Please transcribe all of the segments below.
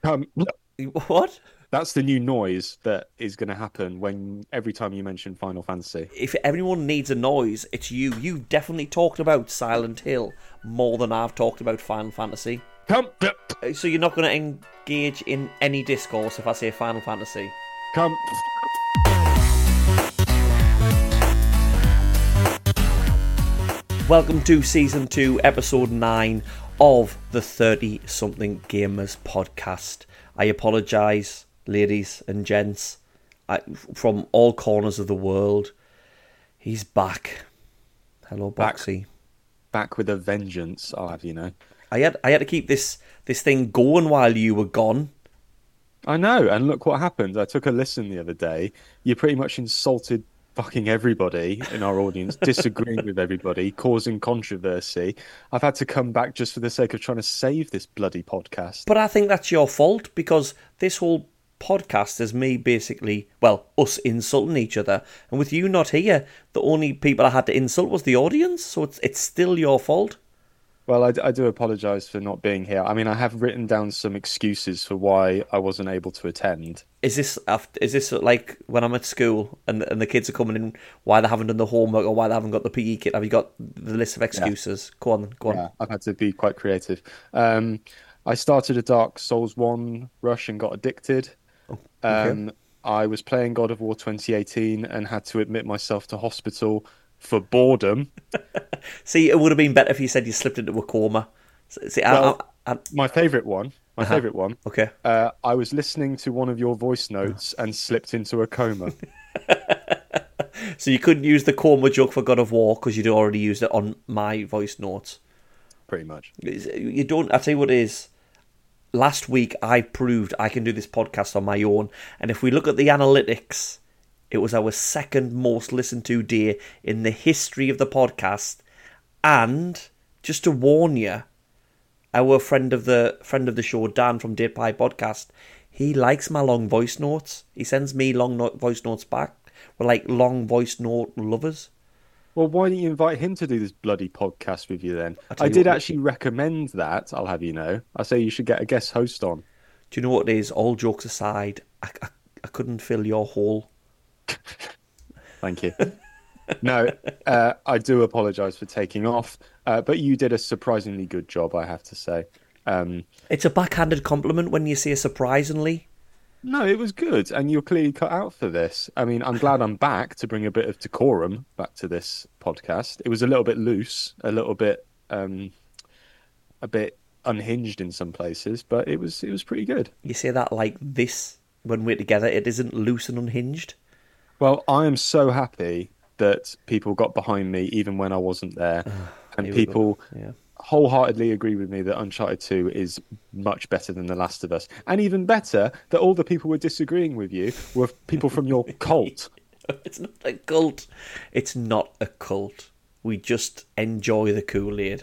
Come. What? That's the new noise that is going to happen every time you mention Final Fantasy. If anyone needs a noise, it's you. You've definitely talked about Silent Hill more than I've talked about Final Fantasy. Come. So you're not going to engage in any discourse if I say Final Fantasy. Come. Welcome to Season 2, Episode 9 of the 30-something Gamers podcast. I apologise, ladies and gents, from all corners of the world. He's back. Hello, Boxy. Back with a vengeance, I'll have you know. I had to keep this thing going while you were gone. I know, and look what happened. I took a listen the other day. You pretty much insulted fucking everybody in our audience, disagreeing with everybody, causing controversy. I've had to come back just for the sake of trying to save this bloody podcast. But I think that's your fault, because this whole podcast is me basically, us insulting each other. And with you not here, the only people I had to insult was the audience, so it's still your fault. Well, I do apologise for not being here. I mean, I have written down some excuses for why I wasn't able to attend. Is this like when I'm at school and the kids are coming in, why they haven't done the homework or why they haven't got the PE kit? Have you got the list of excuses? Yeah. Go on. Yeah, I've had to be quite creative. I started a Dark Souls 1 rush and got addicted. Oh, okay. I was playing God of War 2018 and had to admit myself to hospital for boredom. See, it would have been better if you said you slipped into a coma. See, my favourite one. Okay. I was listening to one of your voice notes and slipped into a coma. So you couldn't use the coma joke for God of War because you'd already used it on my voice notes. Pretty much. You don't. I tell you what it is. Last week I proved I can do this podcast on my own, and if we look at the analytics, it was our second most listened to day in the history of the podcast. And just to warn you, our friend of the show, Dan from Date Pie Podcast, he likes my long voice notes. He sends me voice notes back. We're like long voice note lovers. Well, why don't you invite him to do this bloody podcast with you then? I did actually recommend that, I'll have you know. I say you should get a guest host on. Do you know what it is? All jokes aside, I couldn't fill your hole. Thank you. No, I do apologise for taking off, but you did a surprisingly good job, I have to say. It's a backhanded compliment when you say surprisingly. No, it was good, and you're clearly cut out for this. I mean, I'm glad I'm back to bring a bit of decorum back to this podcast. It was a little bit loose, a bit unhinged in some places, but it was pretty good. You say that like this when we're together. It isn't loose and unhinged. Well, I am so happy that people got behind me even when I wasn't there, and people wholeheartedly agree with me that Uncharted 2 is much better than The Last of Us. And even better, that all the people who were disagreeing with you were people from your cult. It's not a cult. It's not a cult. We just enjoy the Kool-Aid.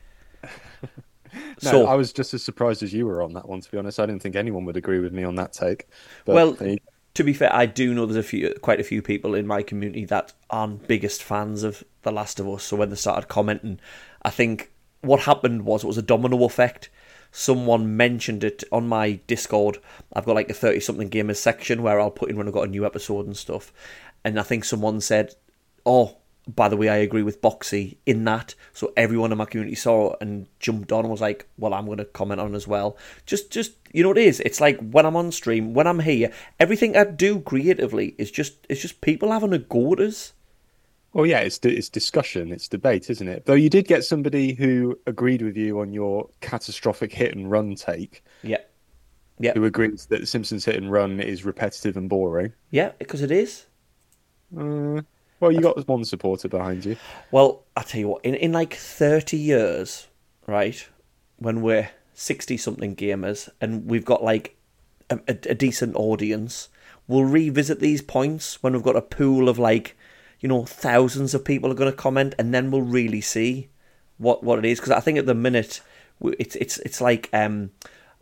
No, I was just as surprised as you were on that one, to be honest. I didn't think anyone would agree with me on that take. But to be fair, I do know there's quite a few people in my community that aren't biggest fans of The Last of Us. So when they started commenting, I think what happened was it was a domino effect. Someone mentioned it on my Discord. I've got like a 30-something gamers section where I'll put in when I've got a new episode and stuff. And I think someone said, "Oh, by the way, I agree with Boxy in that." So everyone in my community saw it and jumped on and was like, "Well, I'm going to comment on it as well." Just you know what it is? It's like when I'm on stream, when I'm here, everything I do creatively is just people having a go at us. Well, yeah, it's discussion, it's debate, isn't it? Though you did get somebody who agreed with you on your catastrophic hit and run take. Yeah. Who agrees that The Simpsons Hit and Run is repetitive and boring. Yeah, because it is. Well, you got one supporter behind you. Well, I tell you what, in like 30 years, right, when we're 60-something gamers and we've got like a decent audience, we'll revisit these points when we've got a pool of like, you know, thousands of people are going to comment, and then we'll really see what it is. Because I think at the minute it's like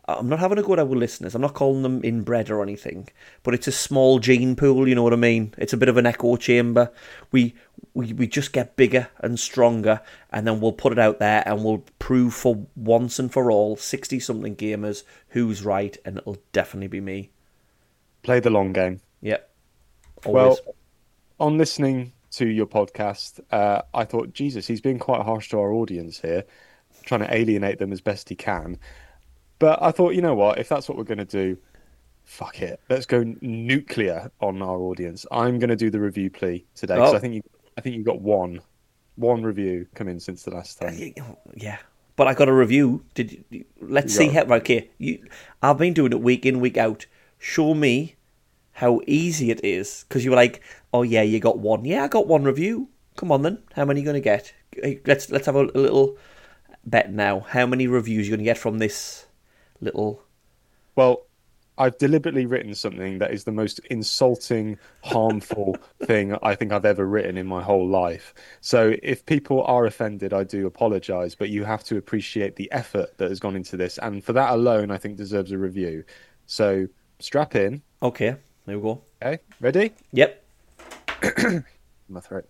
I'm not having a go at our listeners. I'm not calling them inbred or anything, but it's a small gene pool. You know what I mean? It's a bit of an echo chamber. We just get bigger and stronger, and then we'll put it out there, and we'll prove for once and for all, 60-something gamers, who's right, and it'll definitely be me. Play the long game. Yep. Always. Well, on listening to your podcast, I thought, Jesus, he's been quite harsh to our audience here, trying to alienate them as best he can. But I thought, you know what? If that's what we're going to do, fuck it. Let's go nuclear on our audience. I'm going to do the review plea today because I think you got one review come in since the last time. Yeah, but I got a review. Let's see how. Okay, I've been doing it week in, week out. Show me how easy it is, because you were like, "Oh yeah, you got one." Yeah, I got one review. Come on then. How many are you going to get? Let's have a little bet now. How many reviews are you going to get from this little? Well, I've deliberately written something that is the most insulting, harmful thing I think I've ever written in my whole life. So if people are offended, I do apologise, but you have to appreciate the effort that has gone into this. And for that alone, I think deserves a review. So strap in. Okay, there we go. Okay, ready? Yep. My throat.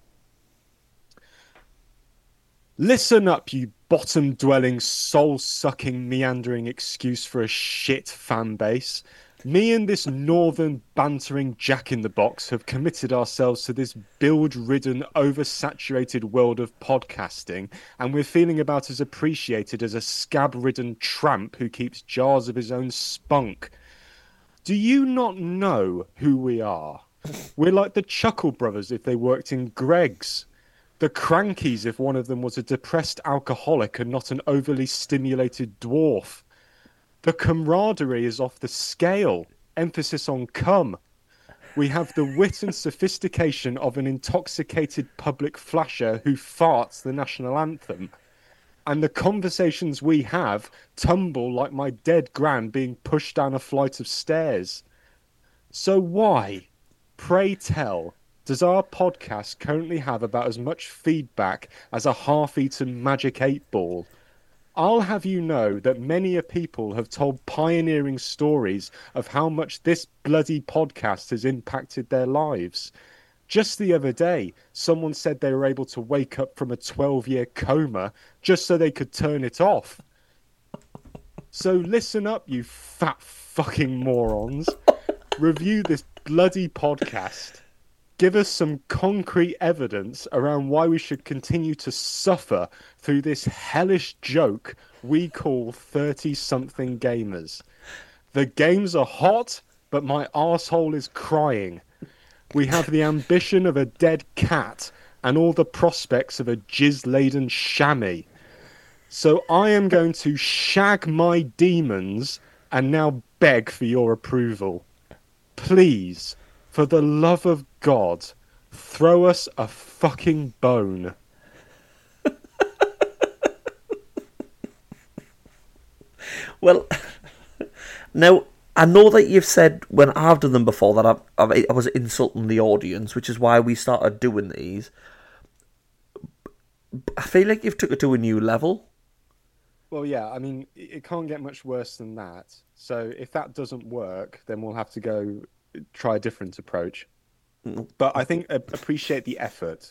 Listen up, you bottom-dwelling, soul-sucking, meandering excuse for a shit fan base. Me and this northern bantering jack-in-the-box have committed ourselves to this build-ridden, oversaturated world of podcasting, and we're feeling about as appreciated as a scab-ridden tramp who keeps jars of his own spunk. Do you not know who we are? We're like the Chuckle Brothers if they worked in Greggs. The Crankies if one of them was a depressed alcoholic and not an overly stimulated dwarf. The camaraderie is off the scale. Emphasis on cum. We have the wit and sophistication of an intoxicated public flasher who farts the national anthem. And the conversations we have tumble like my dead gran being pushed down a flight of stairs. So why, pray tell, does our podcast currently have about as much feedback as a half-eaten Magic 8-ball? I'll have you know that many a people have told pioneering stories of how much this bloody podcast has impacted their lives. Just the other day, someone said they were able to wake up from a 12-year coma just so they could turn it off. So listen up, you fat fucking morons. Review this bloody podcast. Give us some concrete evidence around why we should continue to suffer through this hellish joke we call 30-something gamers. The games are hot, but my arsehole is crying. We have the ambition of a dead cat and all the prospects of a jizz-laden chamois. So I am going to shag my demons and now beg for your approval. Please, for the love of God, throw us a fucking bone. Well, now, I know that you've said when I've done them before that I was insulting the audience, which is why we started doing these. I feel like you've took it to a new level. Well, yeah, I mean, it can't get much worse than that. So if that doesn't work, then we'll have to go try a different approach. But I think appreciate the effort.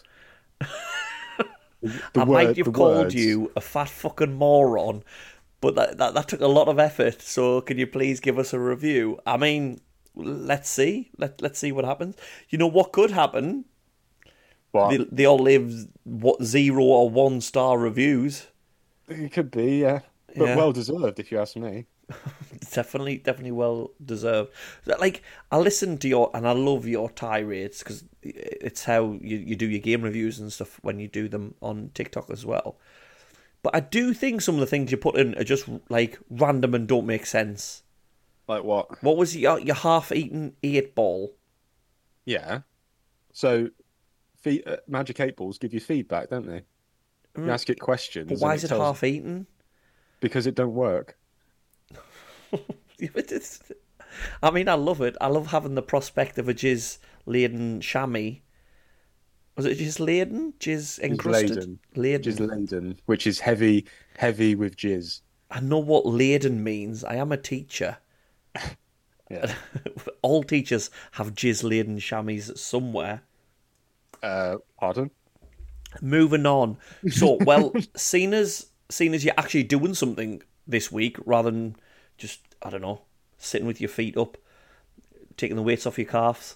I might have called you a fat fucking moron, but that took a lot of effort. So can you please give us a review? I mean, let's see. Let's see what happens. You know what could happen? What? They all leave 0 or 1 star reviews. It could be, yeah. But well deserved, if you ask me. Definitely well deserved. Like, I listen to your, and I love your tirades, because it's how you do your game reviews and stuff when you do them on TikTok as well. But I do think some of the things you put in are just, like, random and don't make sense. Like what? What was your half-eaten 8-ball? Yeah. So, Magic 8-balls give you feedback, don't they? You ask it questions. But why is it half-eaten? Because it don't work. I mean, I love it. I love having the prospect of a jizz-laden chamois. Was it jizz-laden? Jizz-encrusted? Jizz-laden. Jizz-laden, which is heavy with jizz. I know what laden means. I am a teacher. Yeah. All teachers have jizz-laden chamois somewhere. Pardon? Moving on. So, well, seeing as you're actually doing something this week rather than just, I don't know, sitting with your feet up, taking the weights off your calves,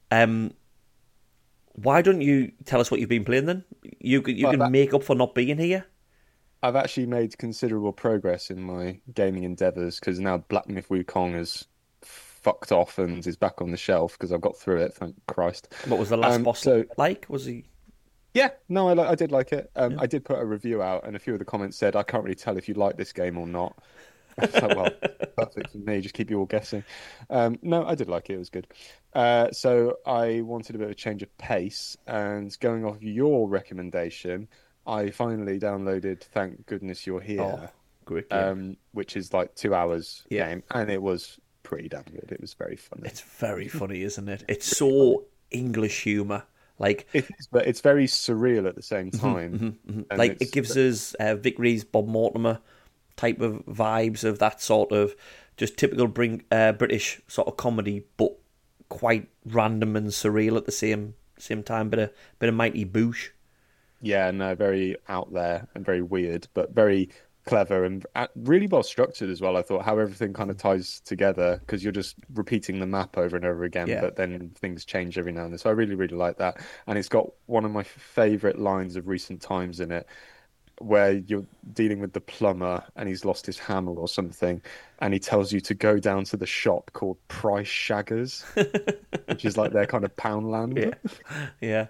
why don't you tell us what you've been playing then? You can make up for not being here. I've actually made considerable progress in my gaming endeavors because now Black Myth Wukong has fucked off and is back on the shelf because I've got through it, thank Christ. What was the last boss like? Was he? Yeah, no, I did like it. I did put a review out, and a few of the comments said, I can't really tell if you like this game or not. I was like, well, perfect for me, just keep you all guessing. No, I did like it, it was good. So I wanted a bit of a change of pace, and going off your recommendation, I finally downloaded Thank Goodness You're Here, great game. which is like 2 hours game, and it was pretty damn good. It was very funny. It's very funny, isn't it? It's so English humour. Like it is, but it's very surreal at the same time. Like it gives us Vic Reeves, Bob Mortimer type of vibes of that sort of just typical British sort of comedy, but quite random and surreal at the same time. Bit of Mighty Boosh. Yeah, no, very out there and very weird, but very clever and really well structured as well. I thought how everything kind of ties together because you're just repeating the map over and over again, but then things change every now and then. So I really, really like that. And it's got one of my favorite lines of recent times in it where you're dealing with the plumber and he's lost his hammer or something, and he tells you to go down to the shop called Price Shaggers, which is like their kind of Poundland. Yeah.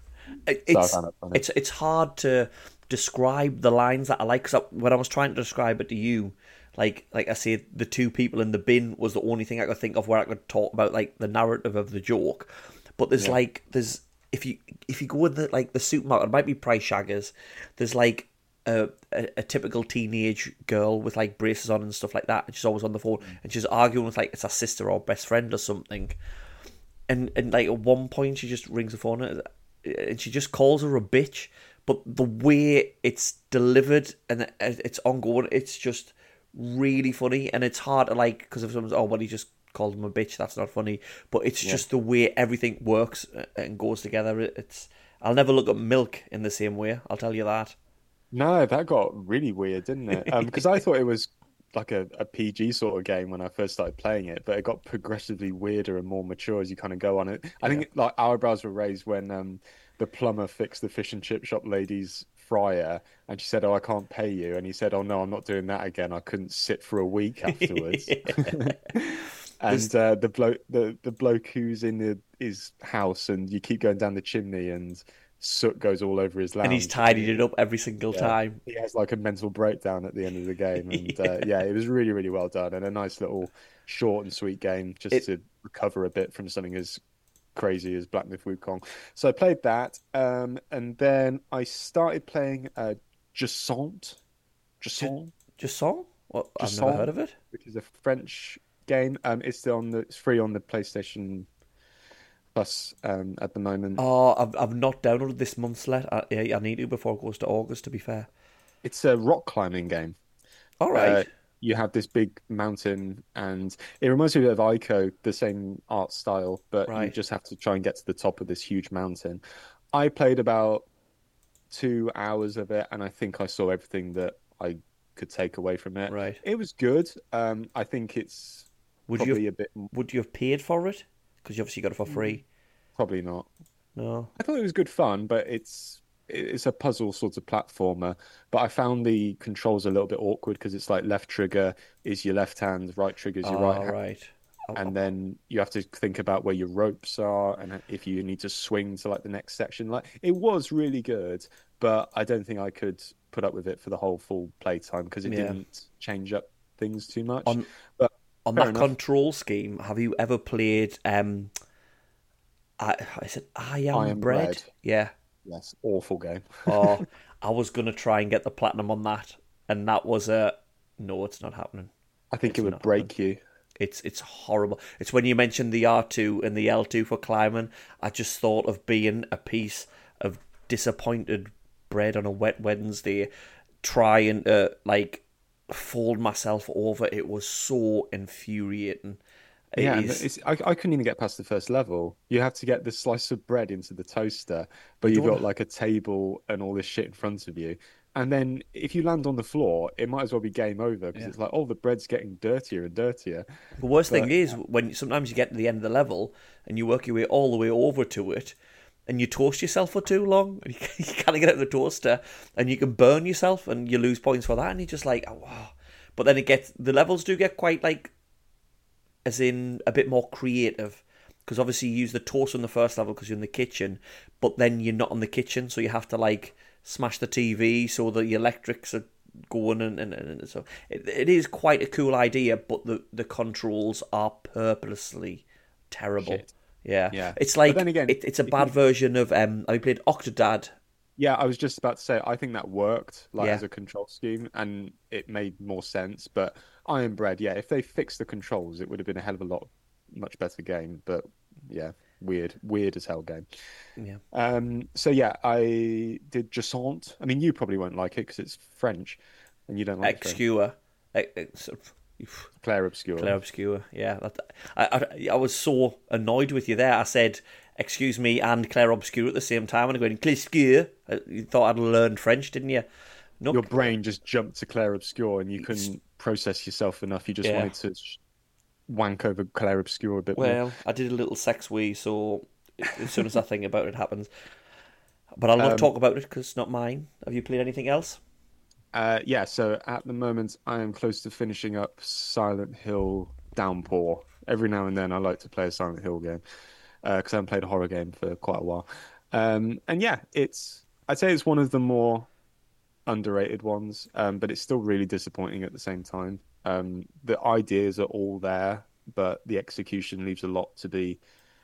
It's hard to describe the lines that I like because when I was trying to describe it to you, like I say, the two people in the bin was the only thing I could think of where I could talk about like the narrative of the joke. But there's if you go with the supermarket, it might be Price Shaggers. There's like a typical teenage girl with like braces on and stuff like that, and she's always on the phone and she's arguing with like it's her sister or best friend or something. And like at one point she just rings the phone and she just calls her a bitch. But the way it's delivered and it's ongoing, it's just really funny. And it's hard to like, because if someone's, he just called him a bitch, that's not funny. But it's just the way everything works and goes together. I'll never look at Milk in the same way, I'll tell you that. No, that got really weird, didn't it? Because I thought it was like a PG sort of game when I first started playing it, but it got progressively weirder and more mature as you kind of go on it. I think like eyebrows were raised when the plumber fixed the fish and chip shop lady's fryer, and she said, "Oh, I can't pay you," and he said, "Oh no, I'm not doing that again. I couldn't sit for a week afterwards." And the bloke who's in his house, and you keep going down the chimney, and soot goes all over his lounge. And he's tidied it up every single time. He has like a mental breakdown at the end of the game, and it was really, really well done, and a nice little short and sweet game just to recover a bit from something as crazy as Black Myth Wukong. So I played that, and then I started playing Jusant. What? I've never heard of it. Which is a French game. It's free on the PlayStation Plus at the moment. Oh, I've not downloaded this month's let. I need to before it goes to August, to be fair. It's a rock climbing game. All right. You have this big mountain, and it reminds me of Ico, the same art style, but you just have to try and get to the top of this huge mountain. I played about 2 hours of it, and I think I saw everything that I could take away from it. Right. It was good. I think it's probably a bit... Would you have paid for it? Because you obviously got it for free. Probably not. No. I thought it was good fun, but it's a puzzle sort of platformer, but I found the controls a little bit awkward because it's like left trigger is your left hand, right trigger is your right hand. Right. And then you have to think about where your ropes are and if you need to swing to like the next section. Like it was really good, but I don't think I could put up with it for the whole full playtime because it didn't change up things too much. On that control scheme, have you ever played I Am Bread? Yeah. Yes, awful game. I was going to try and get the platinum on that, and that was no, it's not happening. I think it would break you. It's horrible. It's when you mentioned the R2 and the L2 for climbing, I just thought of being a piece of disappointed bread on a wet Wednesday, trying to, like, fallen myself over. It was so infuriating. It Yeah, and is. I couldn't even get past the first level. You have to get the slice of bread into the toaster, but You you've don't. got like a table and all this shit in front of you. And then if you land on the floor, it might as well be game over because Yeah. it's like, oh, the bread's getting dirtier and dirtier. The worst thing But is when sometimes you get to the end of the level and you work your way all the way over to it, and you toast yourself for too long, and you can't get out of the toaster, and you can burn yourself, and you lose points for that, and you're just like, oh, wow. But then the levels do get quite like, as in a bit more creative, because obviously you use the toaster in the first level because you're in the kitchen, but then you're not in the kitchen, so you have to like smash the TV so that the electrics are going, and so it is quite a cool idea, but the controls are purposely terrible. shit. Yeah, Yeah. it's But then like again, it's a if bad you version of I played Octodad. yeah, I was just about to say, I think that worked like Yeah, as a control scheme and it made more sense. But Iron Bread, yeah, if they fixed the controls, it would have been a hell of a lot much better game. But yeah, weird as hell game. yeah. So yeah, I did Jacente. I mean, you probably won't like it because it's French, and you don't like French. Obscure. Claire Obscure. Claire Obscure, yeah. I was so annoyed with you there. I said, "Excuse me," and Claire Obscure at the same time, and I'm going, "Claire Obscure." You thought I'd learned French, didn't you? No. Your brain just jumped to Claire Obscure, and you couldn't process yourself enough. You just Yeah. wanted to wank over Claire Obscure a bit more. Well, I did a little sex wee, so as soon as I think about it, it happens. But I'll not Um, talk about it because it's not mine. Have you played anything else? yeah, so at the moment, I am close to finishing up Silent Hill Downpour. Every now and then, I like to play a Silent Hill game because I haven't played a horror game for quite a while. And yeah, I'd say it's one of the more underrated ones, but it's still really disappointing at the same time. The ideas are all there, but the execution leaves a lot to be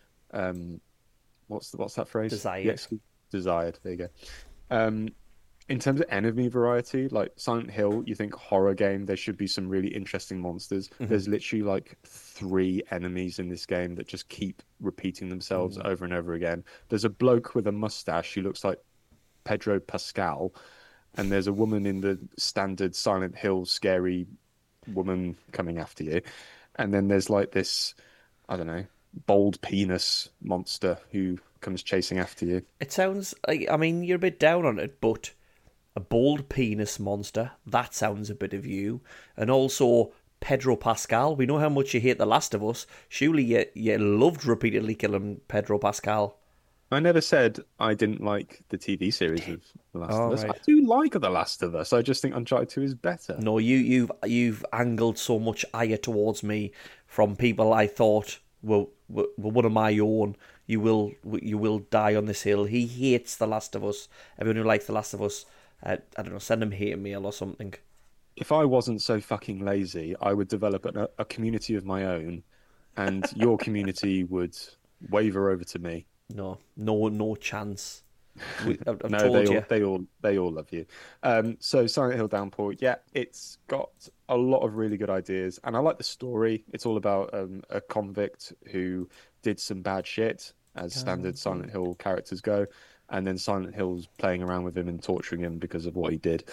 what's that phrase? The Desired. desired. There you go. Um, in terms of enemy variety, like Silent Hill, you think horror game, there should be some really interesting monsters. Hmm. There's literally like three enemies in this game that just keep repeating themselves over and over again. There's a bloke with a mustache who looks like Pedro Pascal, and there's a woman in the standard Silent Hill scary woman coming after you. And then there's like this, I don't know, bold penis monster who comes chasing after you. It sounds like, I mean, you're a bit down on it, but a bold penis monster, that sounds a bit of you. And also, Pedro Pascal, we know how much you hate The Last of Us. Surely you loved repeatedly killing Pedro Pascal. I never said I didn't like the TV series of The Last of All Us. I right. do like The Last of Us. I just think Uncharted 2 is better. No, you've angled so much ire towards me from people I thought were one of my own. You will die on this hill. He hates The Last of Us. Everyone who likes The Last of Us, I don't know, send him hate mail or something. If I wasn't so fucking lazy, I would develop a community of my own, and your community would waver over to me. No, no chance. I've No, told you. they all love you. So Silent Hill Downpour, yeah, it's got a lot of really good ideas, and I like the story. It's all about a convict who did some bad shit, as standard Silent Hill characters go, and then Silent Hill's playing around with him and torturing him because of what he did.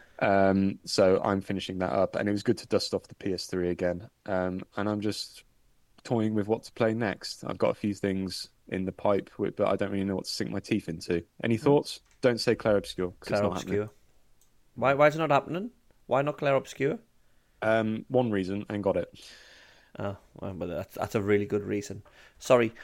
So I'm finishing that up, and it was good to dust off the PS3 again. And I'm just toying with what to play next. I've got a few things in the pipe, but I don't really know what to sink my teeth into. Any thoughts? Don't say Claire Obscure because it's Claire not happening. Obscure. Why is it not happening? Why not Claire Obscure? One reason, and got it. Oh, well, but that's a really good reason. Sorry,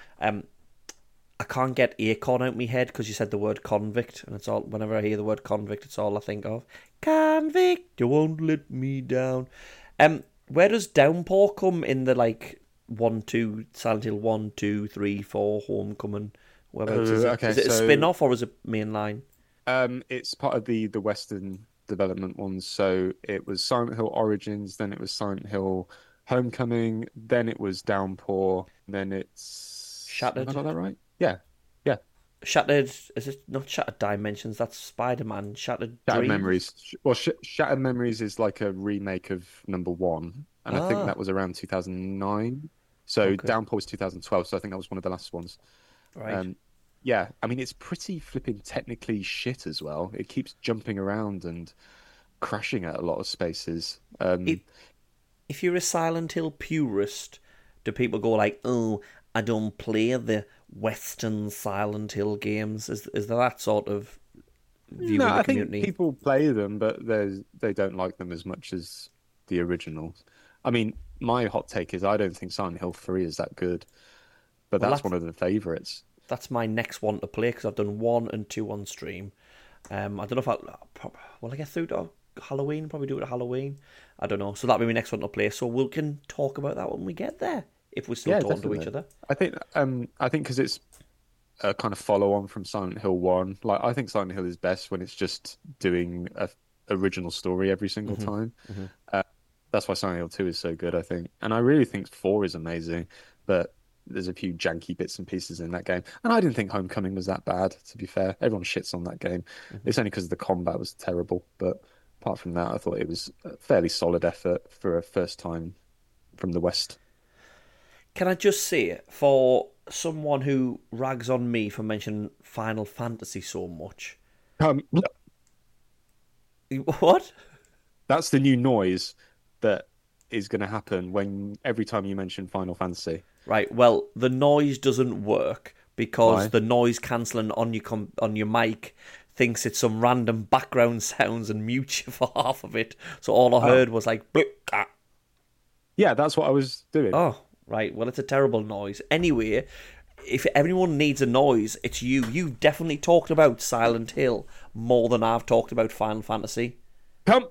I can't get Acorn out of my head because you said the word convict, and it's all. Whenever I hear the word convict, it's all I think of. Convict, you won't let me down. Where does Downpour come in the like 1, 2, Silent Hill 1, 2, 3, 4, Homecoming? Whereabouts is it? Okay, Is it a so spin-off or is it mainline? it's part of the Western development ones. So it was Silent Hill Origins, then it was Silent Hill Homecoming, then it was Downpour, then it's. Have I Shattered. got that right? Yeah, yeah. Shattered. Is it not Shattered Dimensions? That's Spider-Man. Shattered Shattered Dreams. Memories. Well, Shattered Memories is like a remake of number one, and I think Ah, that was around 2009. So okay, Downpour was 2012, so I think that was one of the last ones. right. Um, yeah, I mean it's pretty flipping technically shit as well. It keeps jumping around, and crashing at a lot of spaces. If you're a Silent Hill purist, do people go like, "Oh, I don't play the Western Silent Hill games"? Is there that sort of view No, in the I think community? people play them, but they don't like them as much as the originals. I mean, my hot take is I don't think Silent Hill 3 is that good, but Well, that's one of the favorites. that's my next one to play because I've done 1 and 2 on stream. I don't know if will I get through to Halloween? Probably do it at Halloween. I don't know. So that'll be my next one to play. So we can talk about that when we get there, if we're still Yeah, talking to each definitely. other. I think because it's a kind of follow on from Silent Hill 1. Like I think Silent Hill is best when it's just doing a original story every single Hmm. time. Hmm. That's why Silent Hill 2 is so good, I think. And I really think 4 is amazing, but there's a few janky bits and pieces in that game. And I didn't think Homecoming was that bad, to be fair. Everyone shits on that game. Hmm. It's only because the combat was terrible. But apart from that, I thought it was a fairly solid effort for a first time from the West. Can I just say, for someone who rags on me for mentioning Final Fantasy so much, Um, what? that's the new noise that is going to happen when every time you mention Final Fantasy. Right. Well, the noise doesn't work because Why? the noise cancelling on your mic thinks it's some random background sounds and mutes you for half of it. So all I Oh, heard was like, "Blip, ah." yeah, that's what I was doing. Oh, right. Well, it's a terrible noise. Anyway, if anyone needs a noise, it's you. You've definitely talked about Silent Hill more than I've talked about Final Fantasy. Come,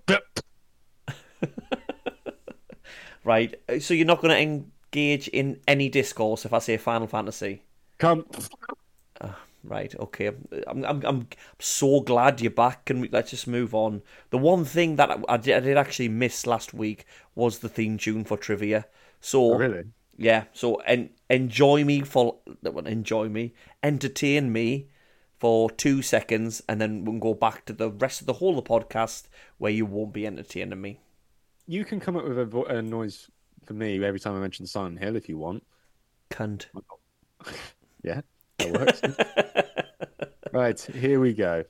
Right. So you're not going to engage in any discourse if I say Final Fantasy. come. Right. Okay. I'm so glad you're back. Let's just move on. The one thing that I did actually miss last week was the theme tune for trivia. Oh, So really? yeah. So enjoy me for well, enjoy me, entertain me for 2 seconds, and then we'll go back to the rest of the whole of the podcast where you won't be entertaining me. You can come up with a noise for me every time I mention Silent Hill if you want. Cunt. Yeah, that works. Right, here we go.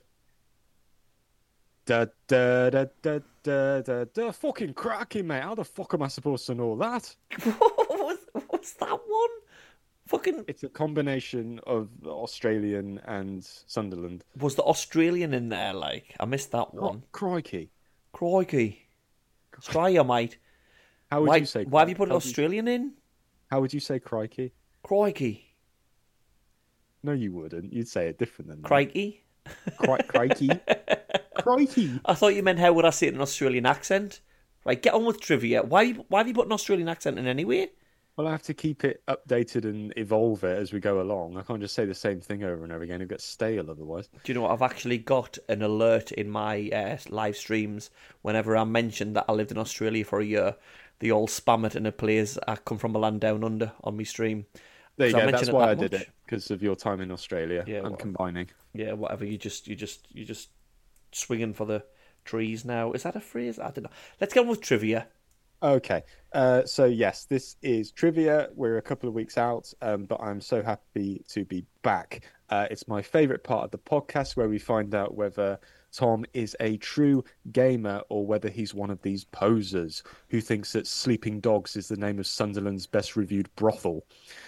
Da da da da da da da. Fucking cracking, mate. How the fuck am I supposed to know that? What's that one? Fucking It's a combination of Australian and Sunderland. was the Australian in there? Like I missed that Oh, one. crikey. Crikey. Try your mate. How would you Why? say? Why have you put an How would you, Australian in? how would you say crikey? Crikey. No, you wouldn't. You'd say it different than that. Crikey. Crikey. Crikey. I thought you meant how would I say it in an Australian accent? Right, get on with trivia. Why have you put an Australian accent in anyway? Well, I have to keep it updated and evolve it as we go along. I can't just say the same thing over and over again. It gets stale otherwise. Do you know what? I've actually got an alert in my live streams whenever I mention that I lived in Australia for a year. They all spam it and it plays I come from a land down under on my stream. There you 'Cause I go. mention That's it why that I did much. it because of your time in Australia. Yeah, I'm well, combining. yeah, whatever. You just swinging for the trees now. Is that a phrase? I don't know. Let's get on with trivia. Okay. So yes, this is trivia. We're a couple of weeks out, but I'm so happy to be back. It's my favorite part of the podcast where we find out whether Tom is a true gamer or whether he's one of these posers who thinks that Sleeping Dogs is the name of Sunderland's best reviewed brothel.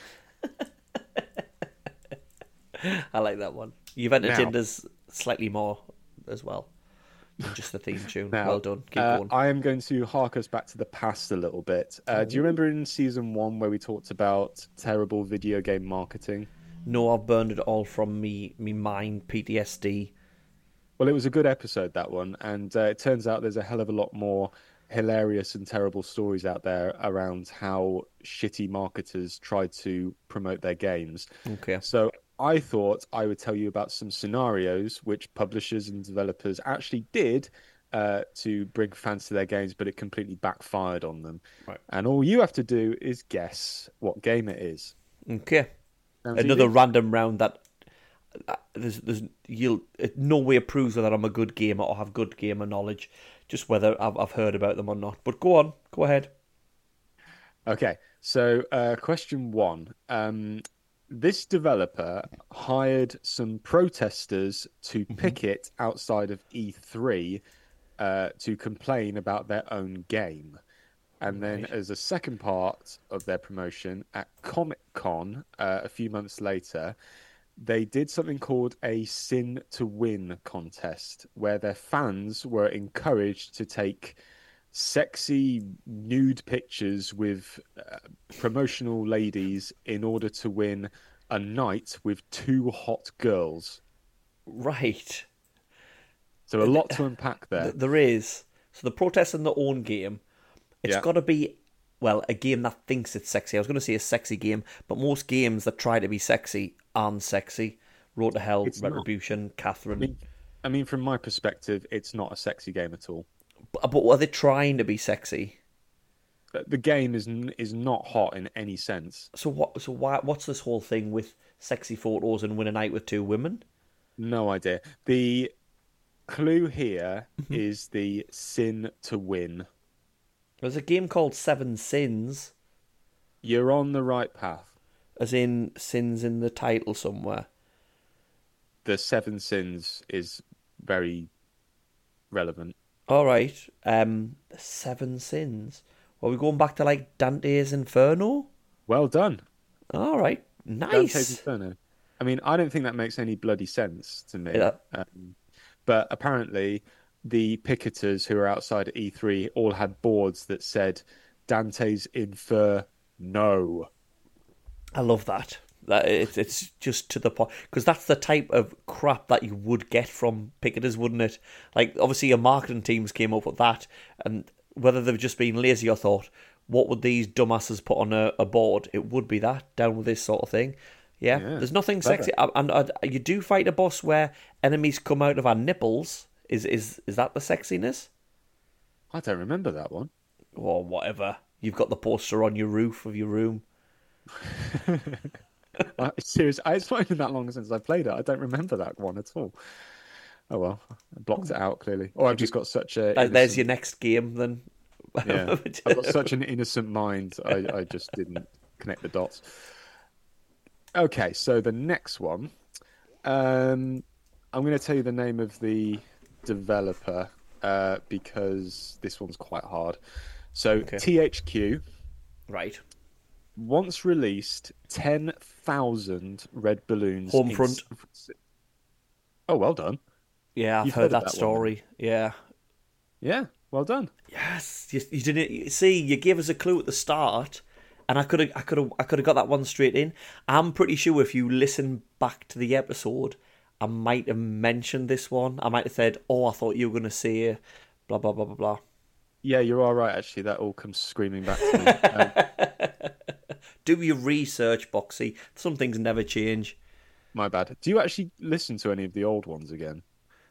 I like that one. You've Now, entertained us slightly more as well than just the theme tune. Well now, done. Keep going. I am going to hark us back to the past a little bit. Do you remember in season 1 where we talked about terrible video game marketing? No, I've burned it all from me mind, PTSD. Well, it was a good episode, that one, and it turns out there's a hell of a lot more hilarious and terrible stories out there around how shitty marketers tried to promote their games. Okay. So I thought I would tell you about some scenarios which publishers and developers actually did to bring fans to their games, but it completely backfired on them. Right. And all you have to do is guess what game it is. Okay. Sounds Another easy? random round that there's you'll it no way proves that I'm a good gamer or have good gamer knowledge, just whether I've heard about them or not. But go on, go ahead. Okay, so question 1. This developer hired some protesters to picket outside of E3 to complain about their own game. And then, Right. as a second part of their promotion at Comic Con a few months later, they did something called a Sin to Win contest, where their fans were encouraged to take sexy nude pictures with promotional ladies in order to win a night with two hot girls. Right. So a lot to unpack there. There is. So the protest in their own game, it's Yeah, got to be, well, a game that thinks it's sexy. I was going to say a sexy game, but most games that try to be sexy aren't sexy. Road to Hell, it's not. Retribution, I Catherine. mean, I mean, from my perspective, it's not a sexy game at all. But are they trying to be sexy? The game is not hot in any sense. So what? So why? What's this whole thing with sexy photos and win a night with two women? No idea. The clue here is the sin to win. There's a game called Seven Sins, You're on the right path. as in sins in the title somewhere. The seven sins is very relevant. All right. The Seven Sins. Are we going back to like Dante's Inferno? Well done, All right. Dante's Nice. Inferno. I mean, I don't think that makes any bloody sense to me. Yeah. But apparently, the picketers who were outside at E3 all had boards that said Dante's Inferno. I love that. That it's just to the point, because that's the type of crap that you would get from picketers, wouldn't it? Like, obviously your marketing teams came up with that, and whether they've just been lazy or thought, what would these dumbasses put on a board? It would be that, down with this sort of thing. Yeah, Yeah, there's nothing clever. sexy. And you do fight a boss where enemies come out of our nipples. Is that the sexiness? I don't remember that one. Or whatever. You've got the poster on your roof of your room. Seriously, it's not even that long since I played it. I don't remember that one at all. Oh well, I blocked it out clearly. Or I've just got such a There's your next game then. yeah. I've got such an innocent mind. I just didn't connect the dots. Okay, so the next one, I'm going to tell you the name of the developer because this one's quite hard. So Okay. THQ Right. once released 10,000 red balloons. Homefront. San Francisco. Oh, well done. Yeah, I've You've heard heard of that that one, story. Yeah. Yeah, well done. Yes, you didn't see. You gave us a clue at the start, and I could have got that one straight in. I'm pretty sure if you listen back to the episode, I might have mentioned this one. I might have said, "Oh, I thought you were going to say blah blah blah blah blah." Yeah, you're all right, actually. That all comes screaming back to me. Do your research, Boxy. Some things never change. My bad. Do you actually listen to any of the old ones again?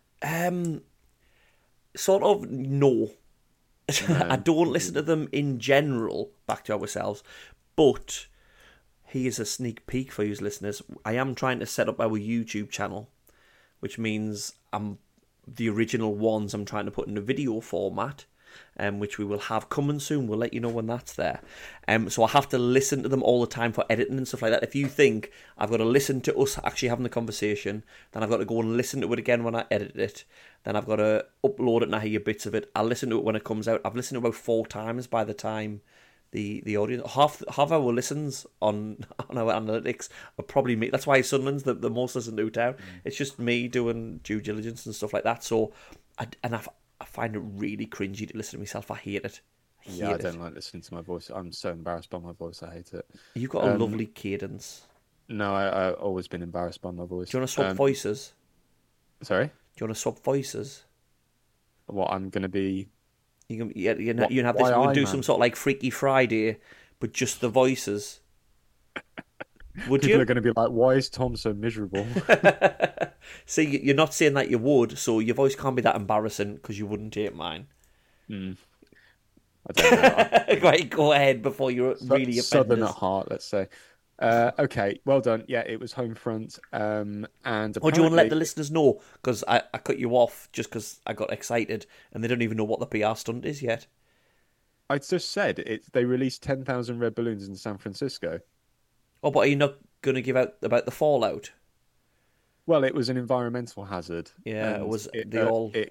Sort of no. I don't No. listen to them in general, back to ourselves, but here's a sneak peek for you listeners. I am trying to set up our YouTube channel, which means the original ones I'm trying to put in a video format, which we will have coming soon. We'll let you know when that's there. So I have to listen to them all the time for editing and stuff like that. If you think I've got to listen to us actually having the conversation, then I've got to go and listen to it again when I edit it. Then I've got to upload it and I hear bits of it. I'll listen to it when it comes out. I've listened to it about 4 times by the time the audience, half our listens on our analytics are probably me. That's why Sunderland's the most listened to town. It's just me doing due diligence and stuff like that. So I find it really cringy to listen to myself. I hate it. Yeah, I don't like listening to my voice. I'm so embarrassed by my voice. I hate it. You've got a lovely cadence. No, I've always been embarrassed by my voice. Do you want to swap voices? Sorry? Do you want to swap voices? What, I'm going to be... You can have this. why We'll do man? some sort of like Freaky Friday, but just the voices. Would People you? are going to be like, why is Tom so miserable? See, you're not saying that you would, so your voice can't be that embarrassing because you wouldn't take mine. I don't know. Right, go ahead before you're really offended. Southern at us. heart, let's say. Okay, well done. Yeah, it was Homefront. And Or do you want to let the apparently- listeners know? Because I cut you off just because I got excited and they don't even know what the PR stunt is yet. I just said they released 10,000 red balloons in San Francisco. Oh, but are you not going to give out about the fallout? Well, it was an environmental hazard. Yeah, and it was. It, They all. it got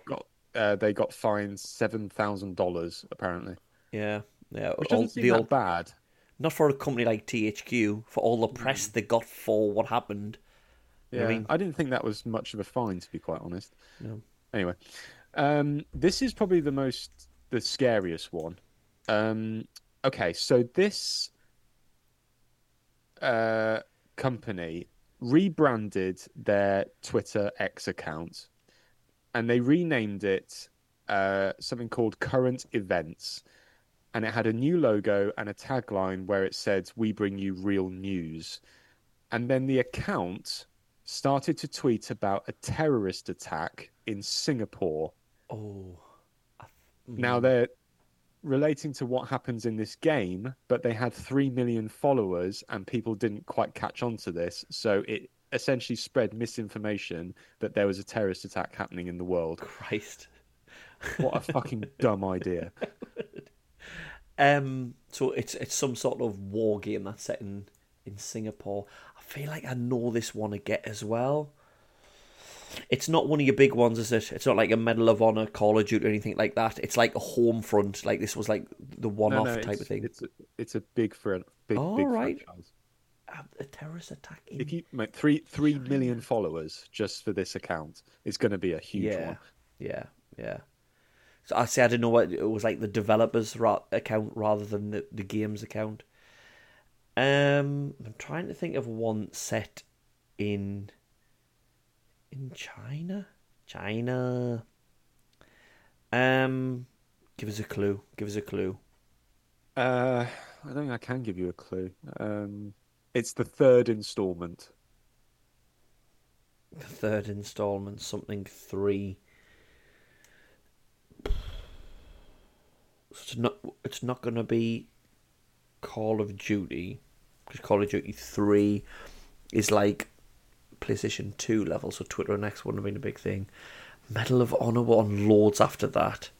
they got fined $7,000 apparently, Yeah, yeah. which doesn't seem that bad. Not for a company like THQ, for all the press they got for what happened. You know what I Yeah, mean? I didn't think that was much of a fine, to be quite honest. No. Anyway, this is probably the scariest one. Okay, so this company rebranded their Twitter X account and they renamed it something called Current Events. And it had a new logo and a tagline where it said, "We bring you real news." And then the account started to tweet about a terrorist attack in Singapore. Oh. Now they're relating to what happens in this game, but they had 3 million followers and people didn't quite catch on to this. So it essentially spread misinformation that there was a terrorist attack happening in the world. Christ. What a fucking dumb idea. So it's some sort of war game that's set in Singapore. I feel like I know this one to get as well. It's not one of your big ones, is it? It's not like a Medal of Honor, Call of Duty, or anything like that. It's like a Homefront. Like this was like the one-off type of thing. It's a big right. franchise. A terrorist attack in... If you make 3 million followers just for this account, it's going to be a huge one. Yeah. So I didn't know what it was, like the developers account rather than the games account. I'm trying to think of one set in China. Give us a clue. I don't think I can give you a clue. It's the third installment. The third installment, something 3. So it's not going to be Call of Duty, because Call of Duty 3 is like PlayStation 2 level, so Twitter and X wouldn't have been a big thing. Medal of Honor were on loads after that.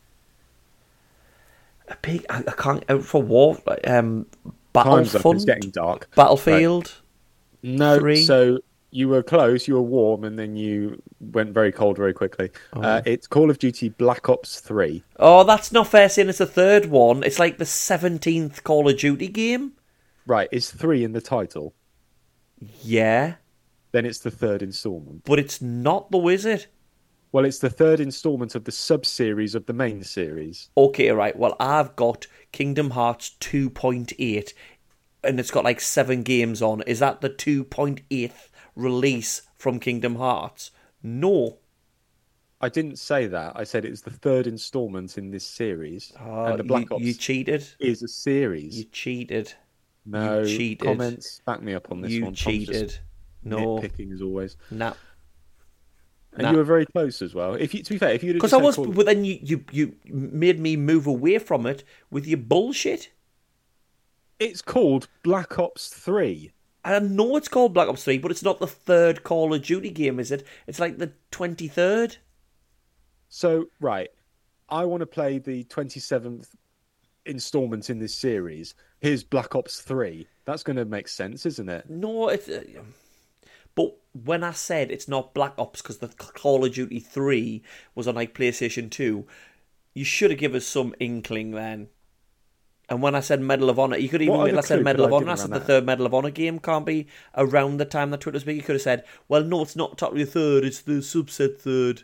I can't out for war. Battlefront. It's getting dark. Battlefield. Right. No, 3. So you were close. You were warm, and then you went very cold very quickly. It's Call of Duty Black Ops 3. Oh, that's not fair saying it's the third one. It's like the 17th Call of Duty game. Right, is 3 in the title? Yeah. Then it's the third installment. But it's not, though, is it? Well, it's the third installment of the sub-series of the main series. Okay, right. Well, I've got Kingdom Hearts 2.8, and it's got like 7 games on. Is that the 2.8th release from Kingdom Hearts? No. I didn't say that. I said it's the third installment in this series. And the Black Ops you cheated. Is a series. You cheated. No, you cheated. Comments back me up on this one. You cheated. No. Nitpicking as always. Nah. And you were very close as well. To be fair, if you because I was, but then you made me move away from it with your bullshit. It's called Black Ops 3. I know it's called Black Ops 3, but it's not the third Call of Duty game, is it? It's like the 23rd. So, right, I want to play the 27th installment in this series. Here's Black Ops 3. That's going to make sense, isn't it? No, it's... But when I said it's not Black Ops because the Call of Duty 3 was on like PlayStation 2, you should have given us some inkling then. And when I said Medal of Honor, you could even, when I said Medal of Honor, I said the third Medal of Honor game can't be around the time that Twitter's big. You could have said, well, no, it's not totally the third, it's the subset third.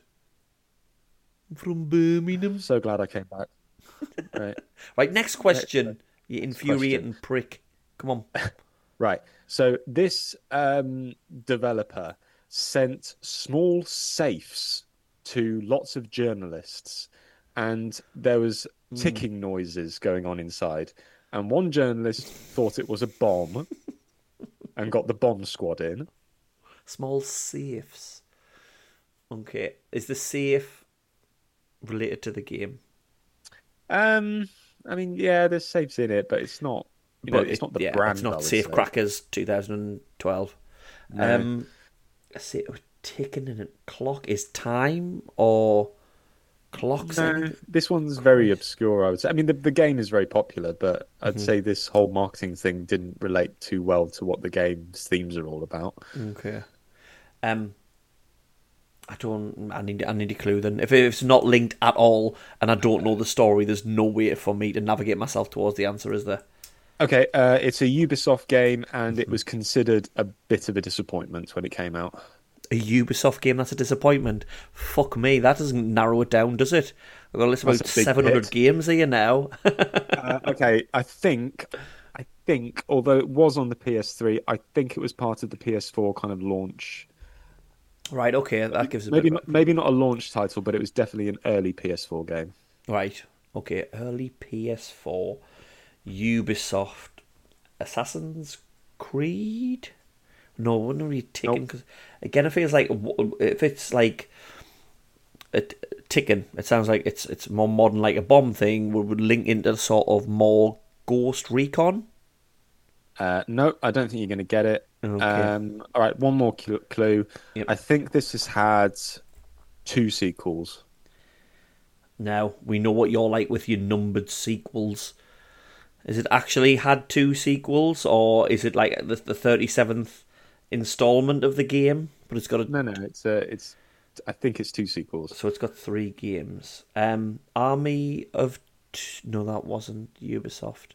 From Birmingham. So glad I came back. Right, next question, you infuriating prick. Come on. Right, so this developer sent small safes to lots of journalists, and there was ticking noises going on inside. And one journalist thought it was a bomb and got the bomb squad in. Small safes. Okay, is the safe related to the game? I mean, yeah, there's safes in it, but it's not. It's not the brand. It's not Safe Crackers 2012. No. I see it was ticking in a clock. Is time or clocks? No, this one's very obscure, I would say. I mean, the game is very popular, but I'd say this whole marketing thing didn't relate too well to what the game's themes are all about. Okay. I don't. I need a clue then. If it's not linked at all, and I don't know the story, there's no way for me to navigate myself towards the answer, is there? Okay, it's a Ubisoft game, and it was considered a bit of a disappointment when it came out. A Ubisoft game that's a disappointment? Fuck me, that doesn't narrow it down, does it? I've got a list of about 700 games here now. Okay, I think, although it was on the PS3, I think it was part of the PS4 kind of launch. Right, okay, that gives a maybe not a launch title, but it was definitely an early PS4 game. Right, okay, early PS4, Ubisoft, Assassin's Creed? No, it wouldn't really Ticken, because again, it feels like if it's like a Ticken, it sounds like it's more modern, like a bomb thing would link into sort of more Ghost Recon. No, I don't think you're going to get it. Okay. All right, one more clue. Yep. I think this has had 2 sequels. Now, we know what you're like with your numbered sequels. Is it actually had 2 sequels, or is it like the 37th installment of the game? But it's got a... No, it's. I think it's 2 sequels. So it's got 3 games. Army of... No, that wasn't Ubisoft.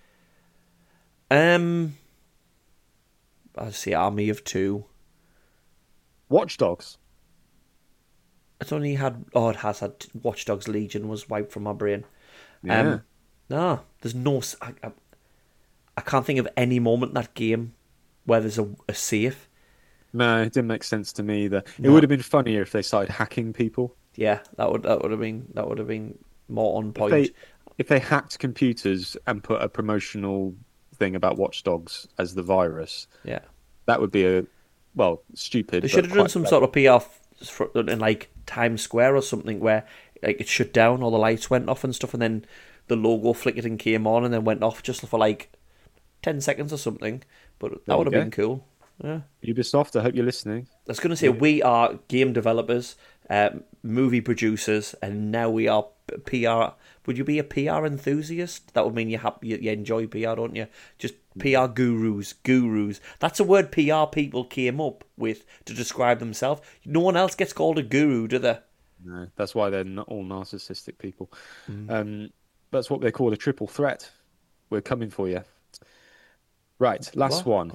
I say Army of 2. Watch Dogs. It's only had... Oh, it has had... Watch Dogs Legion was wiped from my brain. Yeah. No, there's no... I can't think of any moment in that game where there's a safe. No, it didn't make sense to me either. It would have been funnier if they started hacking people. Yeah, that would have been more on point. If they hacked computers and put a promotional thing about Watch Dogs as the virus, yeah, that would be stupid. They should have done some sort of PR in like Times Square or something where like it shut down, all the lights went off and stuff, and then the logo flickered and came on and then went off just for like 10 seconds or something. But that would have been cool. Yeah. Ubisoft, I hope you're listening. I was going to say, we are game developers, movie producers, and now we are PR. Would you be a PR enthusiast? That would mean you enjoy PR, don't you? Just PR gurus. That's a word PR people came up with to describe themselves. No one else gets called a guru, do they? No, that's why they're not all narcissistic people. That's what they call a triple threat. We're coming for you. Right, last one.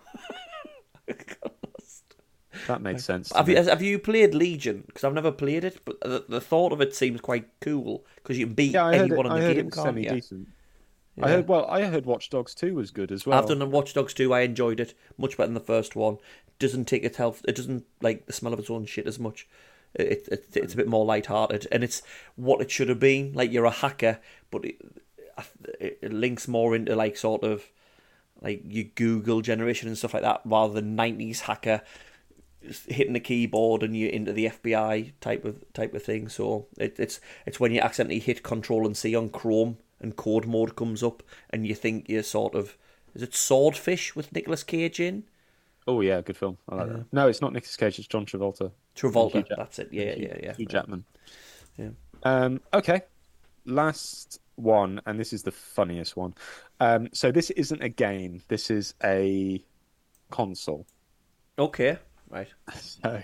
That makes sense. Have you played Legion? Because I've never played it, but the thought of it seems quite cool because you can beat anyone in the game, can't you? Decent. Yeah. I heard Watch Dogs 2 was good as well. I've done Watch Dogs 2. I enjoyed it much better than the first one. Doesn't take its health. It doesn't like the smell of its own shit as much. It's a bit more light-hearted, and it's what it should have been. Like you're a hacker, but it links more into like sort of like your Google generation and stuff like that, rather than 90s hacker hitting the keyboard and you're into the FBI type of thing. So it's when you accidentally hit Control and C on Chrome and code mode comes up and you think you're sort of... Is it Swordfish with Nicolas Cage in? Oh yeah, good film. I like that. No, it's not Nicolas Cage, it's John Travolta. That's it. Yeah. Hugh Jackman. Yeah. Okay. Last one, and this is the funniest one. So this isn't a game. This is a console. Okay. Right. So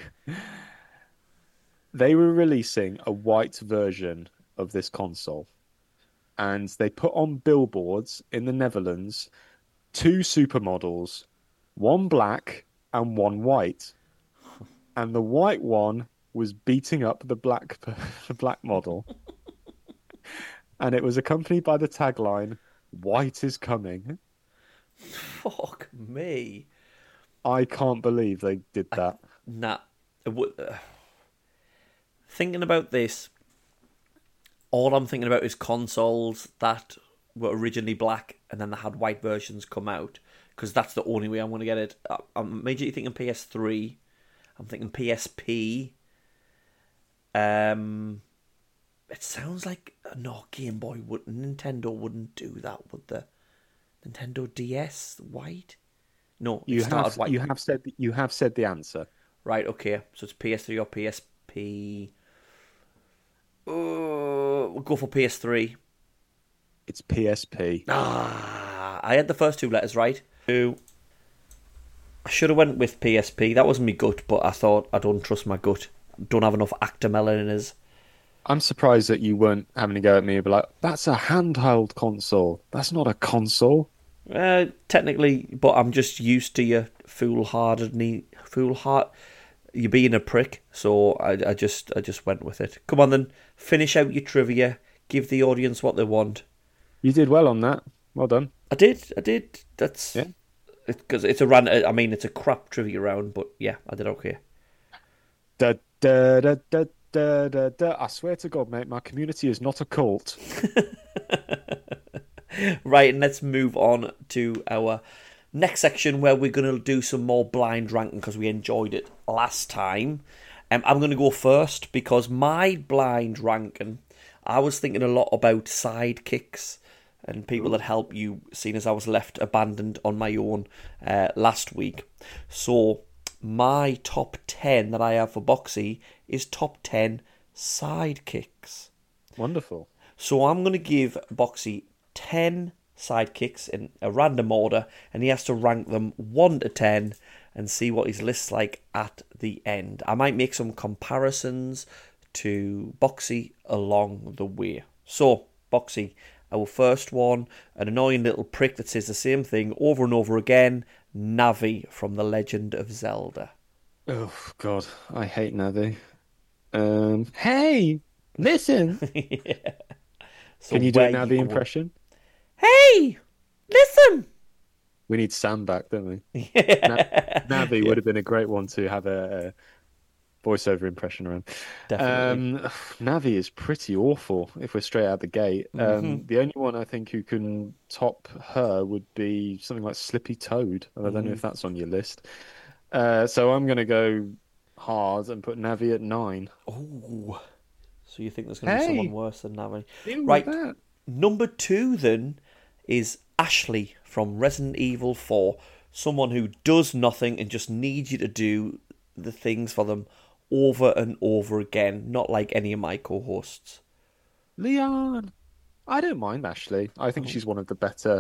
they were releasing a white version of this console, and they put on billboards in the Netherlands 2 supermodels, one black and one white, and the white one was beating up the black model. And it was accompanied by the tagline, "White is coming." Fuck me. I can't believe they did that. Thinking about this, all I'm thinking about is consoles that were originally black and then they had white versions come out, because that's the only way I'm going to get it. I'm immediately thinking PS3. I'm thinking PSP. It sounds like Game Boy Nintendo wouldn't do that, would the Nintendo DS white? No, you have said the answer. Right, okay. So it's PS3 or PSP. We'll go for PS3. It's PSP. I had the first 2 letters right. I should have went with PSP. That wasn't my gut, but I thought I don't trust my gut. don't have enough Actimel in his. I'm surprised that you weren't having to go at me and be like, "That's a handheld console. That's not a console." Technically, but I'm just used to your you being a prick. So I just went with it. Come on then, finish out your trivia. Give the audience what they want. You did well on that. Well done. I did. That's Yeah. Because it's a run. I mean, it's a crap trivia round, but yeah, I did okay. Da, da, da, da, da, da, da. I swear to God, mate, my community is not a cult. Right, and let's move on to our next section where we're going to do some more blind ranking because we enjoyed it last time. I'm going to go first because my blind ranking, I was thinking a lot about sidekicks and people that help you, seeing as I was left abandoned on my own last week. So my top 10 that I have for Boxy is top 10 sidekicks. Wonderful. So I'm going to give Boxy 10 sidekicks in a random order, and he has to rank them 1 to 10 and see what his list's like at the end. I might make some comparisons to Boxy along the way. So, Boxy, our first one, an annoying little prick that says the same thing over and over again, Navi from The Legend of Zelda. Oh, God. I hate Navi. Hey, listen. Yeah. So Can you do a Navi impression? Hey, listen. We need Sam back, don't we? Yeah. Navi would have been a great one to have a voiceover impression around. Definitely. Navi is pretty awful if we're straight out the gate. The only one I think who can top her would be something like Slippy Toad. I don't know if that's on your list. So I'm going to go hard and put Navi at 9. Oh, so you think there's going to be someone worse than Navi? Right. Number 2 then is Ashley from Resident Evil 4. Someone who does nothing and just needs you to do the things for them over and over again. Not like any of my co-hosts. Leon. I don't mind Ashley. I think she's one of the better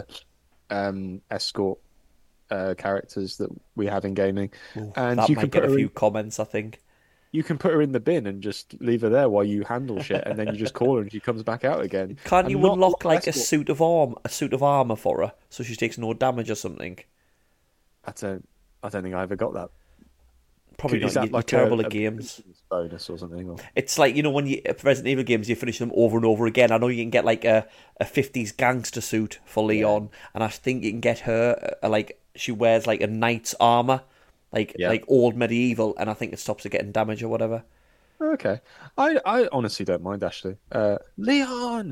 escort characters that we have in gaming. And that might get a few comments, I think. You can put her in the bin and just leave her there while you handle shit, and then you just call her and she comes back out again. Can't you unlock like a suit of armor for her so she takes no damage or something? I don't think I ever got that. Probably not. You're like terrible at games. Bonus or something. Or... It's like, when you Resident Evil games, you finish them over and over again. I know you can get like a 50s gangster suit for Leon, and I think you can get her like she wears like a knight's armor. Like old medieval, and I think it stops her getting damage or whatever. Okay. I honestly don't mind Ashley. Leon!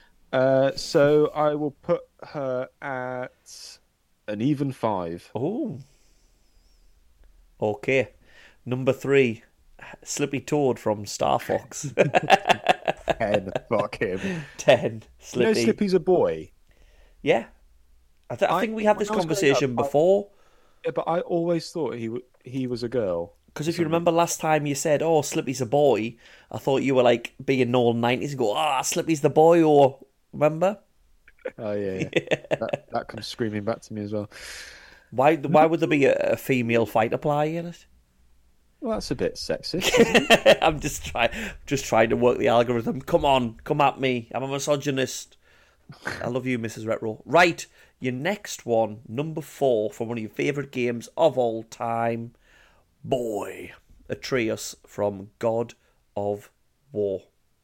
So I will put her at an even 5. Oh. Okay. Number 3, Slippy Toad from Star Fox. 10, fuck him. 10, Slippy. You know Slippy's a boy? Yeah. I think we had this conversation before. Yeah, but I always thought he was a girl. Because if you remember last time you said, "Oh, Slippy's a boy," I thought you were like being all 90s and go, Slippy's the boy, or remember? Oh yeah. That comes screaming back to me as well. Why would there be a female fighter player in it? Well, that's a bit sexist. I'm just trying to work the algorithm. Come on, come at me. I'm a misogynist. I love you, Mrs. Retro. Right, your next one, number 4, from one of your favourite games of all time, Boy, Atreus from God of War.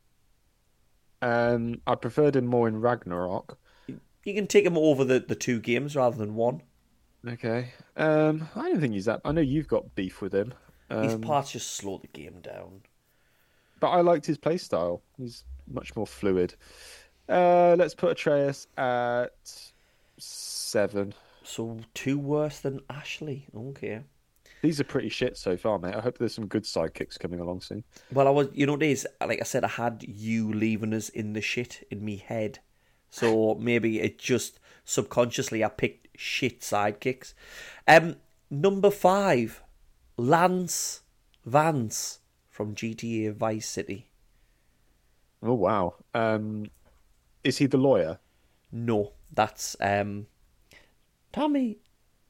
I preferred him more in Ragnarok. You can take him over the 2 games rather than 1. Okay. I don't think he's that... I know you've got beef with him. His parts just slow the game down. But I liked his playstyle. He's much more fluid. Let's put Atreus at 7. So 2 worse than Ashley. Okay. These are pretty shit so far, mate. I hope there's some good sidekicks coming along soon. Well, it is, like I said, I had you leaving us in the shit in me head. So maybe it just subconsciously I picked shit sidekicks. Number 5, Lance Vance from GTA Vice City. Oh, wow. Is he the lawyer? No, that's Tommy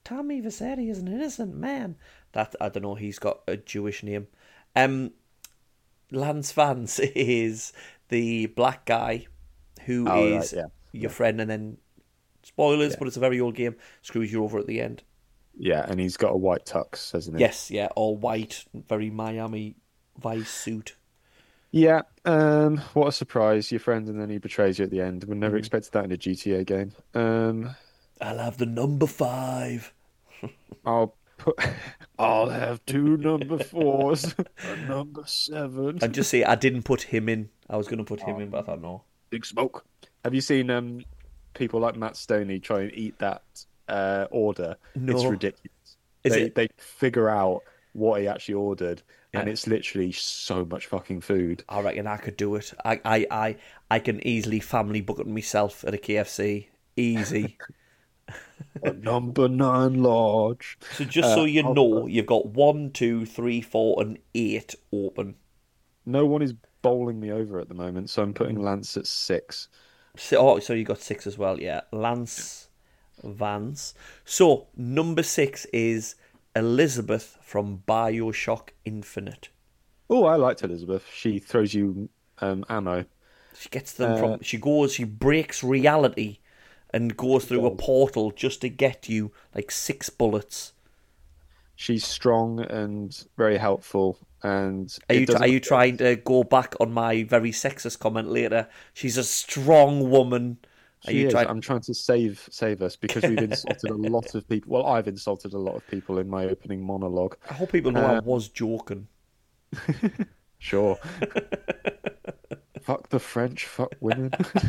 Vassetti is an innocent man. That, I don't know, he's got a Jewish name. Lance Vance is the black guy who is your friend, and then spoilers, but it's a very old game. Screws you over at the end. Yeah, and he's got a white tux, hasn't he? Yes, yeah, all white, very Miami Vice suit. Yeah, what a surprise. Your friend and then he betrays you at the end. We never expected that in a GTA game. I'll have the number 5. I'll put I'll have 2 number 4s, a number 7. And just say I didn't put him in. I was going to put him in, but I thought no. Big smoke. Have you seen people like Matt Stoney try and eat that order? No. It's ridiculous. They figure out what he actually ordered, and it's literally so much fucking food. I reckon I could do it. I can easily family bucket myself at a KFC. Easy. A number 9 large. So just so you know, you've got 1, 2, 3, 4, and 8 open. No one is bowling me over at the moment, so I'm putting Lance at 6. So you got 6 as well, yeah. Lance Vance. So number 6 is Elizabeth from BioShock Infinite. Oh, I liked Elizabeth. She throws you ammo. She gets them she breaks reality and goes through a portal just to get you like 6 bullets. She's strong and very helpful. And are you trying to go back on my very sexist comment later? She's a strong woman. I'm trying to save us because we've insulted a lot of people. Well, I've insulted a lot of people in my opening monologue. I hope people know I was joking. Sure. Fuck the French, fuck women.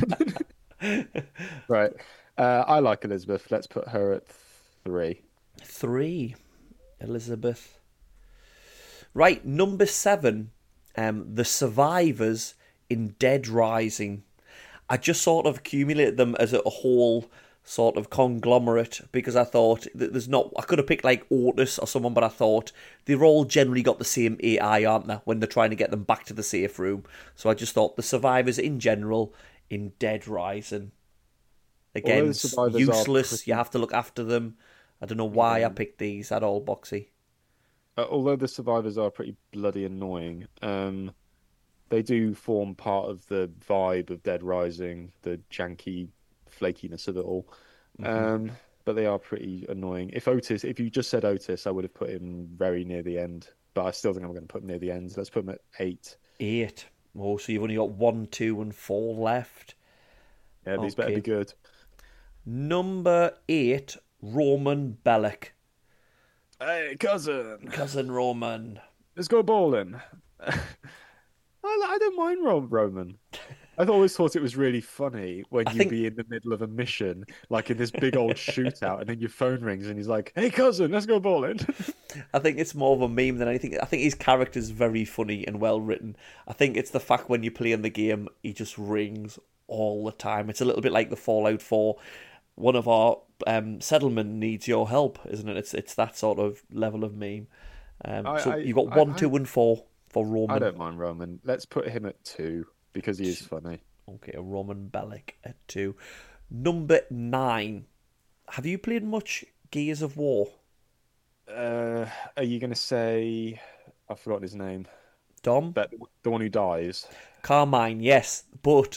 Right. I like Elizabeth. Let's put her at 3. 3. Elizabeth. Right, number 7. The survivors in Dead Rising. I just sort of accumulated them as a whole sort of conglomerate because I thought that I could have picked like Otis or someone, but I thought they've all generally got the same AI, aren't they, when they're trying to get them back to the safe room. So I just thought the survivors in general in Dead Rising. Again, useless. You have to look after them. I don't know why I picked these at all, Boxy. Although the survivors are pretty bloody annoying, they do form part of the vibe of Dead Rising, the janky flakiness of it all. But they are pretty annoying. If you just said Otis, I would have put him very near the end. But I still think I'm going to put him near the end. Let's put him at 8. 8. Oh, so you've only got 1, 2, and 4 left. Yeah, these better be good. Number 8, Roman Bellic. Hey, cousin Roman. Let's go bowling. I don't mind Roman. I always thought it was really funny when you'd be in the middle of a mission, like in this big old shootout, and then your phone rings and he's like, "Hey, cousin, let's go bowling." I think it's more of a meme than anything. I think his character's very funny and well written. I think it's the fact when you play in the game, he just rings all the time. It's a little bit like the Fallout 4. One of our settlement needs your help, isn't it? It's that sort of level of meme. So you've got 1, 2, and 4 for Roman. I don't mind Roman. Let's put him at 2 because he is funny. Okay, Roman Bellic at 2. Number 9. Have you played much Gears of War? Are you going to say... I've forgotten his name. Dom? But the one who dies. Carmine, yes. But...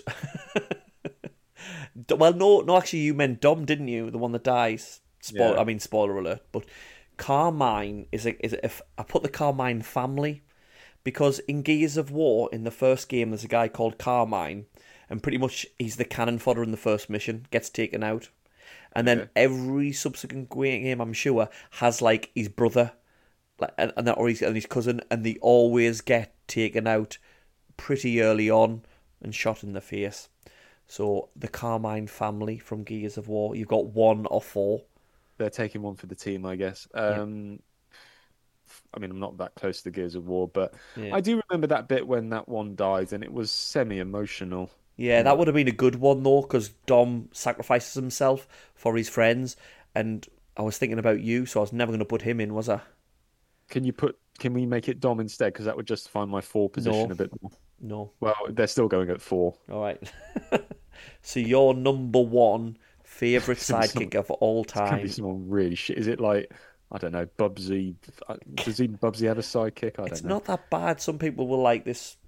well, no, actually, you meant Dom, didn't you? The one that dies. I mean, spoiler alert. But Carmine I put the Carmine family... Because in Gears of War, in the first game, there's a guy called Carmine, and pretty much he's the cannon fodder in the first mission, gets taken out. And then every subsequent game, I'm sure, has like his brother or his cousin, and they always get taken out pretty early on and shot in the face. So the Carmine family from Gears of War, you've got 1 or 4. They're taking one for the team, I guess. I mean, I'm not that close to Gears of War, but I do remember that bit when that one died, and it was semi-emotional. Yeah, that would have been a good one, though, because Dom sacrifices himself for his friends, and I was thinking about you, so I was never going to put him in, was I? Can we make it Dom instead? Because that would justify my 4 position a bit more. No. Well, they're still going at 4. All right. So your number 1 favourite sidekick of all time. It's going to be someone really shit. Is it like... I don't know, Bubsy. Does Bubsy have a sidekick? I don't know. It's not that bad. Some people will like this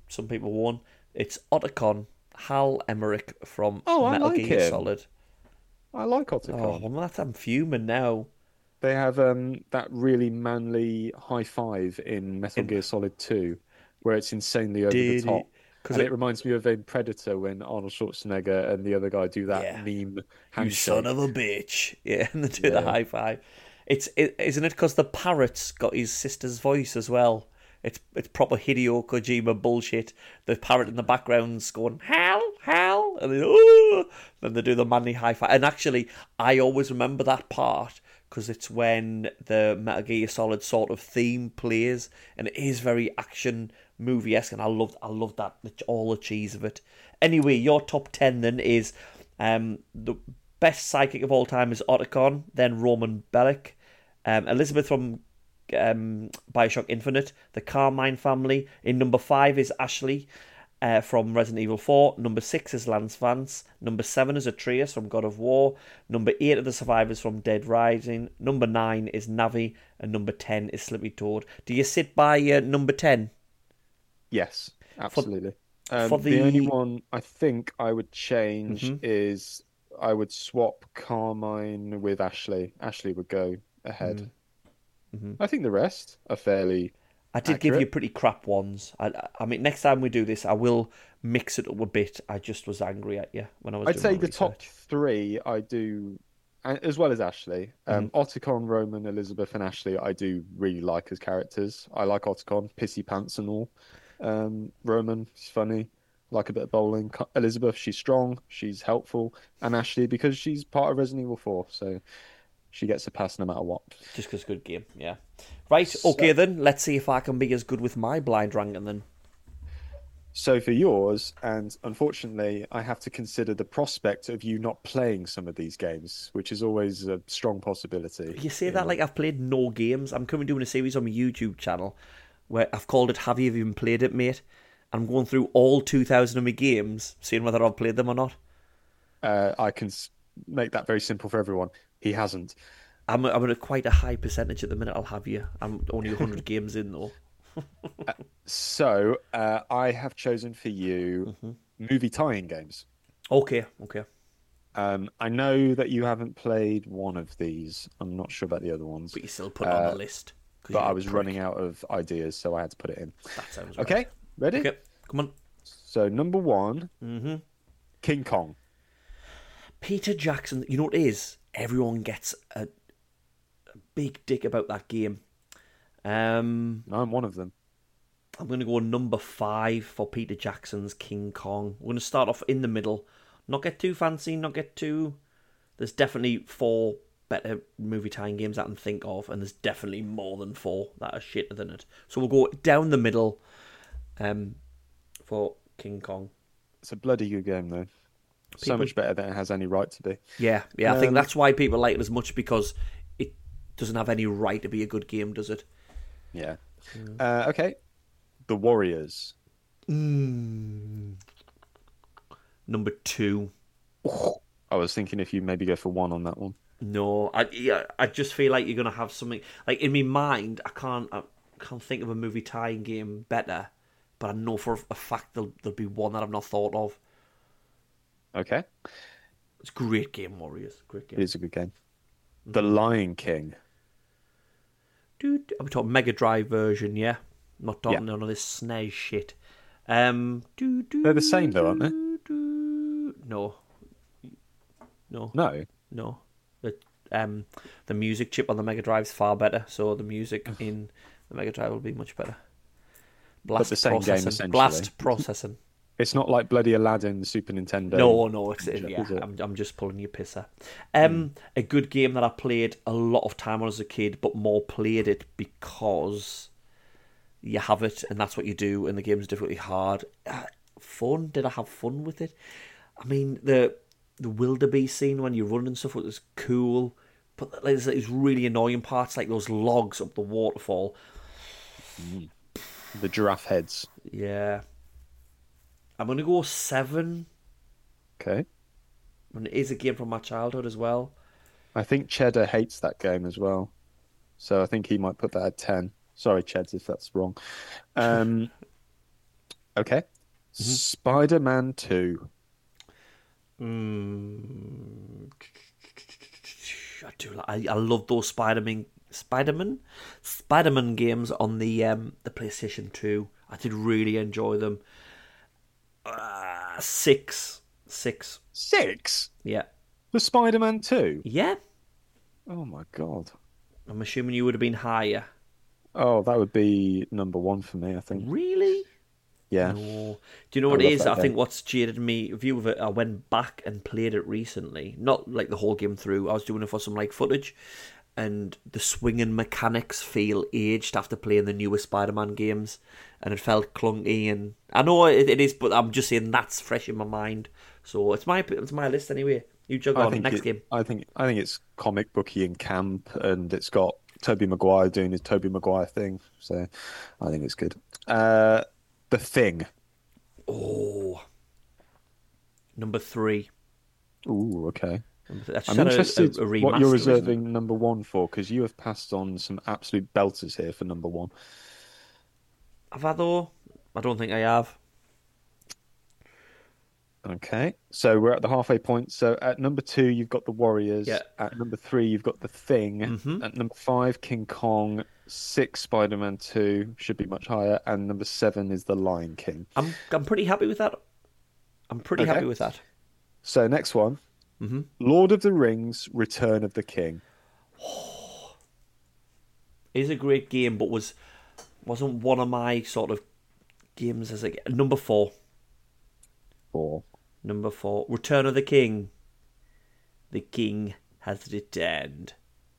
some people won't. It's Otacon, Hal Emmerich from Oh, I Metal like Gear him. Solid. I like Oh, Otacon. well, I'm fuming now. They have that really manly high five in Metal In Gear Solid 2, where it's insanely over the did top. it? Because And it reminds me of in Predator when Arnold Schwarzenegger and the other guy do that yeah, meme you son handshake. of a bitch. Yeah, and they do the Yeah. high five. Isn't it because the parrot's got his sister's voice as well? It's proper Hideo Kojima bullshit. The parrot in the background's going Hal, Hal, and then they do the manly high five. And actually, I always remember that part because it's when the Metal Gear Solid sort of theme plays, and it is very action movie esque, and I love that all the cheese of it. Anyway, your top 10 then is the best psychic of all time is Otacon, then Roman Bellic, Elizabeth from Bioshock Infinite, the Carmine family. In number 5 is Ashley from Resident Evil 4. Number 6 is Lance Vance. Number 7 is Atreus from God of War. Number 8 are the survivors from Dead Rising. Number 9 is Navi. And number 10 is Slippy Toad. Do you sit by number 10? Yes, absolutely. For The only the... one I think I would change Mhm. is I would swap Carmine with Ashley. Ashley would go ahead. Mhm. I think the rest are fairly I did give you accurate. pretty crap ones. I mean, next time we do this, I will mix it up a bit. I just was angry at you when I was I'd doing my say the top research. three I do, as well as Ashley. Mhm. Otacon, Roman, Elizabeth, and Ashley I do really like as characters. I like Otacon, pissy pants and all. Roman, she's funny, like a bit of bowling. Elizabeth, she's strong, she's helpful, and Ashley because she's part of Resident Evil 4, so she gets a pass no matter what. Just because good game, yeah. Right, okay So, then. Let's see if I can be as good with my blind ranking then. so for yours, and unfortunately, I have to consider the prospect of you not playing some of these games, which is always a strong possibility. You say that In like I've played no games. I'm currently doing a series on my YouTube channel where I've called it Have You Even Played It, Mate? I'm going through all 2,000 of my games, seeing whether I've played them or not. I can make that very simple for everyone. He hasn't. I'm at quite a high percentage at the minute, I'll have you. I'm only 100 games in though. So I have chosen for you movie tie-in games. Okay, okay. I know that you haven't played one of these. I'm not sure about the other ones, But you still put it on the list because but you're I a was prick. running out of ideas, so I had to put it in. That sounds right. Okay, ready? Okay, come on. So number one, King Kong. Peter Jackson, you know what it is? Everyone gets a big dick about that game. Um, I'm one of them. I'm going to go number 5 for Peter Jackson's King Kong. We're going to start off in the middle. Not get too fancy, not get too... There's definitely 4 better movie tie-in games I can think of, and there's definitely more than 4 that are shitter than it. So we'll go down the middle for King Kong. It's a bloody good game, though. So People, much better than it has any right to be. yeah, I think that's why people like it as much, because it doesn't have any right to be a good game, does it? Yeah. Okay. The Warriors. Number 2. I was thinking if you maybe go for one on that one. No, I just feel like you're gonna have something like in my mind. I can't think of a movie tying game better, but I know for a fact there'll be one that I've not thought of. Okay. It's a great game, Warriors. Great It game. is a good game. The Lion King. Dude, I'm talking Mega Drive version, yeah. I'm not Yeah. talking none of this SNES shit. They're the same though, aren't they? No, no, No. no. The music chip on the Mega Drive is far better, so the music in the Mega Drive will be much better. But the same game, essentially. Blast processing. It's not like bloody Aladdin, Super Nintendo. No, is it? I'm just pulling your pisser. A good game that I played a lot of time on as a kid, but more played it because you have it and that's what you do, and the game's difficulty hard. Fun? Did I have fun with it? I mean, the wildebeest scene when you run and stuff was cool, but there's these really annoying parts like those logs up the waterfall. The giraffe heads. Yeah. I'm going to go 7. Okay. And it is a game from my childhood as well. I think Cheddar hates that game as well. So I think he might put that at 10. Sorry, Cheds, if that's wrong. Okay. Spider-Man 2. Mm, I do. I love those Spider-Man games on the PlayStation 2. I did really enjoy them. Six. 6? Yeah. For Spider-Man 2? Yeah. Oh my God. I'm assuming you would have been higher. Oh, that would be number 1 for me, I think. Really? Yeah. No. Do you know I what it love is? that I think game. what's cheated me view of it. I went back and played it recently. Not like the whole game through. I was doing it for some like footage, and the swinging mechanics feel aged after playing the newer Spider-Man games, and it felt clunky. And I know it is, but I'm just saying that's fresh in my mind. So it's my list anyway. You jog I on think next it. game. I think it's comic booky and camp, and it's got Tobey Maguire doing his Tobey Maguire thing. So I think it's good. Uh, The Thing. Oh, number three. Ooh, okay. That's just I'm had interested a what you're remaster, isn't it? reserving number 1 for, because you have passed on some absolute belters here for number 1. Have I though? I don't think I have. Okay, so we're at the halfway point. So at number 2, you've got the Yeah. Warriors. At number 3, you've got the Thing. Mm-hmm. At number 5, King Kong. 6, Spider-Man 2, should be much higher. And number 7 is the Lion King. I'm pretty happy with that. I'm pretty Okay, happy with that. so next one, Mm-hmm. Lord of the Rings: Return of the King. It is a great game, but wasn't one of my sort of games as a number four. 4. Number four, Return of the King. The King has returned.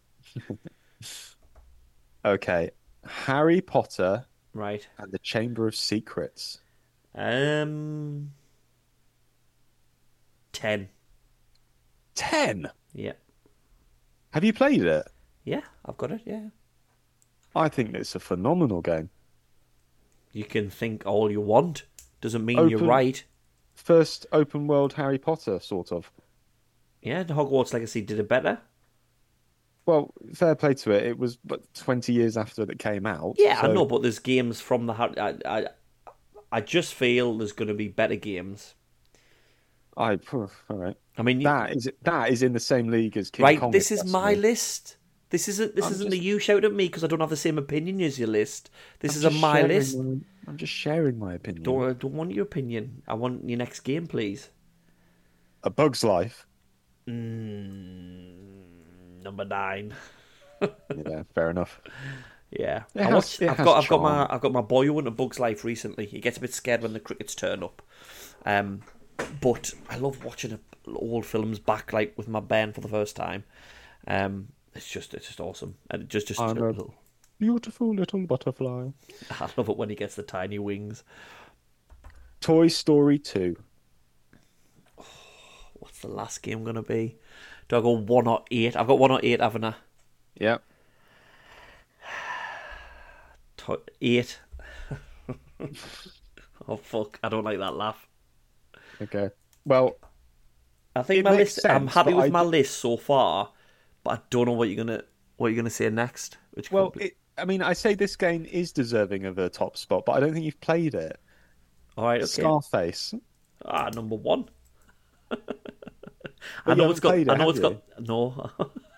Okay, Harry Potter Right. and the Chamber of Secrets. Um, 10. 10. Yeah. Have you played it? Yeah, I've got it. Yeah. I think it's a phenomenal game. You can think all you want. Doesn't mean you're Open right. First open world Harry Potter, sort of. Yeah, the Hogwarts Legacy did it better. Well, fair play to it. It was but 20 years after it came out, Yeah, I so know, but there's games from the. I just feel there's going to be better games. all right. I mean, That is in the same league as King right? Kong, if This is that's my me. list. This I'm isn't the just you shout at me because I don't have the same opinion as your list. This I'm is a just my sharing list. I'm just sharing my opinion. Don't want your opinion. I want your next game, please. A Bug's Life. Number 9. Yeah, fair enough. Yeah, It has I've got my boy who went to Bugs Life recently. He gets a bit scared when the crickets turn up. But I love watching old films back, like with my band for the first time. It's just awesome, and just I'm a a little. beautiful little butterfly. I love it when he gets the tiny wings. Toy Story 2. What's the last game gonna be? Do I go 1 or 8? I've got 1 or 8, haven't I? Yeah. 8. Oh fuck! I don't like that laugh. Okay. Well, I think it my makes list. I'm sense, happy but with my list so far, but I don't know what you're gonna say next. Which well, I mean, I say this game is deserving of a top spot, but I don't think you've played it. all right, okay. Scarface. Number 1. I But you know it's haven't got. played I it, know have it's you? got. No.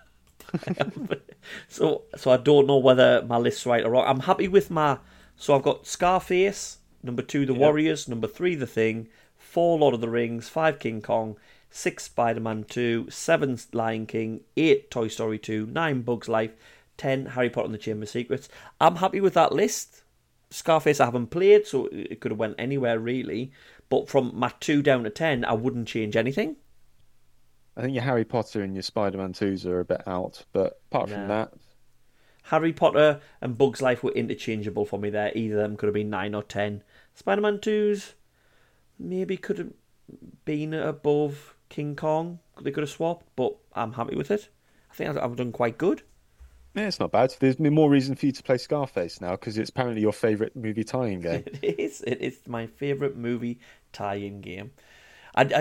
So I don't know whether my list's right or wrong. I'm happy with my. So I've got Scarface, number 2, The Yep. Warriors, number 3, The Thing, 4, Lord of the Rings, 5, King Kong, 6, Spider-Man 2, 7, Lion King, 8, Toy Story 2, 9, Bugs Life, 10, Harry Potter and the Chamber of Secrets. I'm happy with that list. Scarface I haven't played, so it could have went anywhere really. But from my 2 down to 10, I wouldn't change anything. I think your Harry Potter and your Spider-Man 2s are a bit out, but apart from Nah. that, Harry Potter and Bugs Life were interchangeable for me there. Either of them could have been 9 or 10. Spider-Man 2's maybe could have been above King Kong. They could have swapped, but I'm happy with it. I think I've done quite good. yeah, it's not bad. There's more reason for you to play Scarface now because it's apparently your favourite movie tie-in game. It is. It is my favourite movie tie-in game.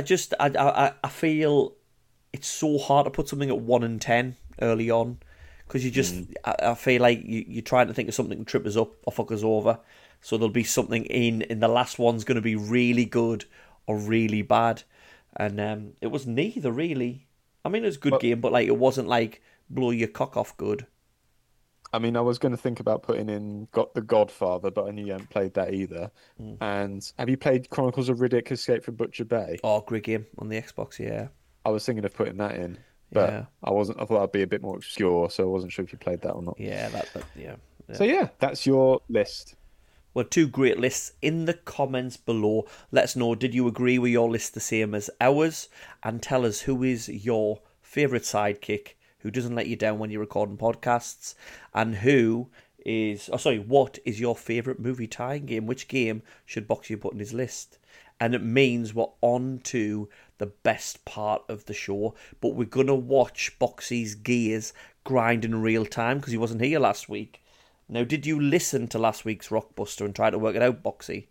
I feel it's so hard to put something at 1 and 10 early on because you just, I feel like you're trying to think of something to trip us up or fuck us over. So there'll be something in the last one's going to be really good or really bad. And it was neither, really. I mean, it was a good game, but like it wasn't like blow your cock off good. I mean, I was going to think about putting in Got the Godfather, but I knew you hadn't played that either. And have you played Chronicles of Riddick: Escape from Butcher Bay? Oh, great game on the Xbox, yeah. I was thinking of putting that in, but I wasn't. I thought that'd be a bit more obscure, so I wasn't sure if you played that or not. Yeah, yeah. So yeah, that's your list. Well, two great lists in the comments below. Let us know, did you agree with your list the same as ours? And tell us who is your favourite sidekick who doesn't let you down when you're recording podcasts, and what is your favourite movie tie-in game? Which game should Boxy put in his list? And it means we're on to the best part of the show, but we're going to watch Boxy's gears grind in real time because he wasn't here last week. Now, did you listen to last week's Rockbuster and try to work it out, Boxy?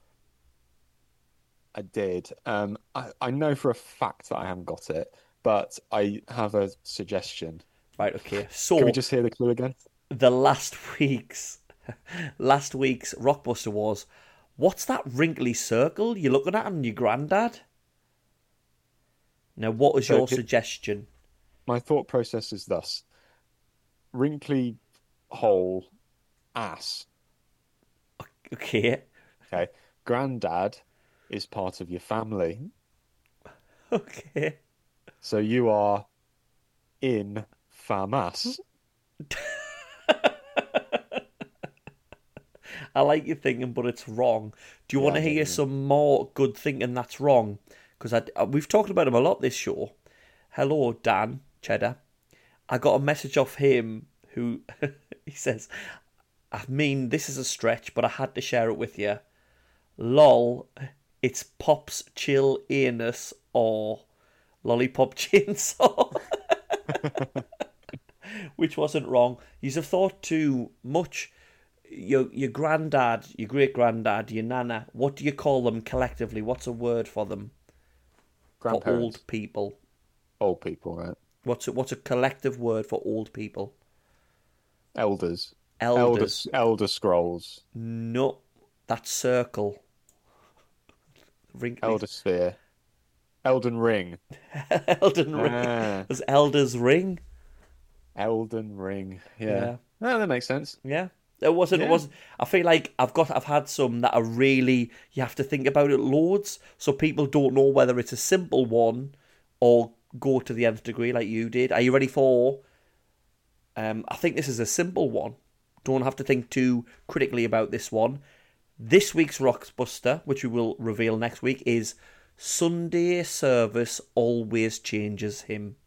I did. I know for a fact that I haven't got it, but I have a suggestion. Right, okay. So can we just hear the clue again? The last week's Rockbuster was, what's that wrinkly circle you're looking at on your granddad? Now, what was your suggestion? My thought process is thus: wrinkly hole ass. Okay. Okay. Granddad is part of your family. Okay. So you are in famas. I like your thinking, but it's wrong. Do you want to hear some more good thinking that's wrong? Because we've talked about him a lot this show. Hello, Dan Cheddar. I got a message off him who he says, I mean, this is a stretch, but I had to share it with you. Lol, it's Pop's Chill Anus or Lollipop Chainsaw. Which wasn't wrong. You've thought too much. Your granddad, your great granddad, your nana, what do you call them collectively? What's a word for them? For old people. Old people, right? What's a collective word for old people? Elders. Elders. Elder Scrolls. No, that's circle. Elder Sphere. Elden Ring. Elden Ring. Was Elder's Ring? Elden Ring. Yeah. No, that makes sense. Yeah. It wasn't. I feel like I've had some that are really, you have to think about it loads, so people don't know whether it's a simple one or go to the nth degree like you did. Are you ready for? I think this is a simple one. Don't have to think too critically about this one. This week's Rockbuster, which we will reveal next week, is Sunday service always changes him.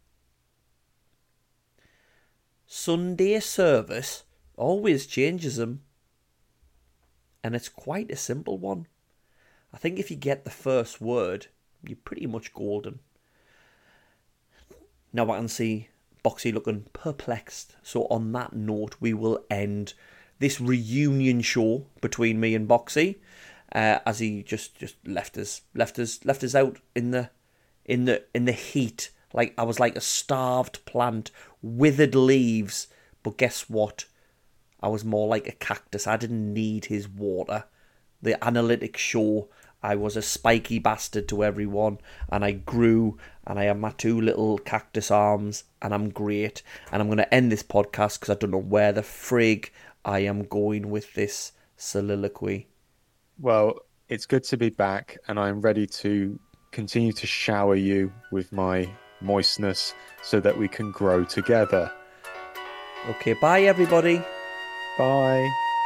Sunday service always changes him. And it's quite a simple one. I think if you get the first word, you're pretty much golden. Now I can see Boxy looking perplexed. So on that note, we will end this reunion show between me and Boxy, as he just left us out in the heat. Like I was like a starved plant, withered leaves. But guess what? I was more like a cactus. I didn't need his water. The analytics show I was a spiky bastard to everyone, and I grew, and I have my two little cactus arms, and I'm great. And I'm going to end this podcast because I don't know where the frig I am going with this soliloquy. Well, it's good to be back, and I'm ready to continue to shower you with my moistness so that we can grow together. Okay, bye everybody. Bye.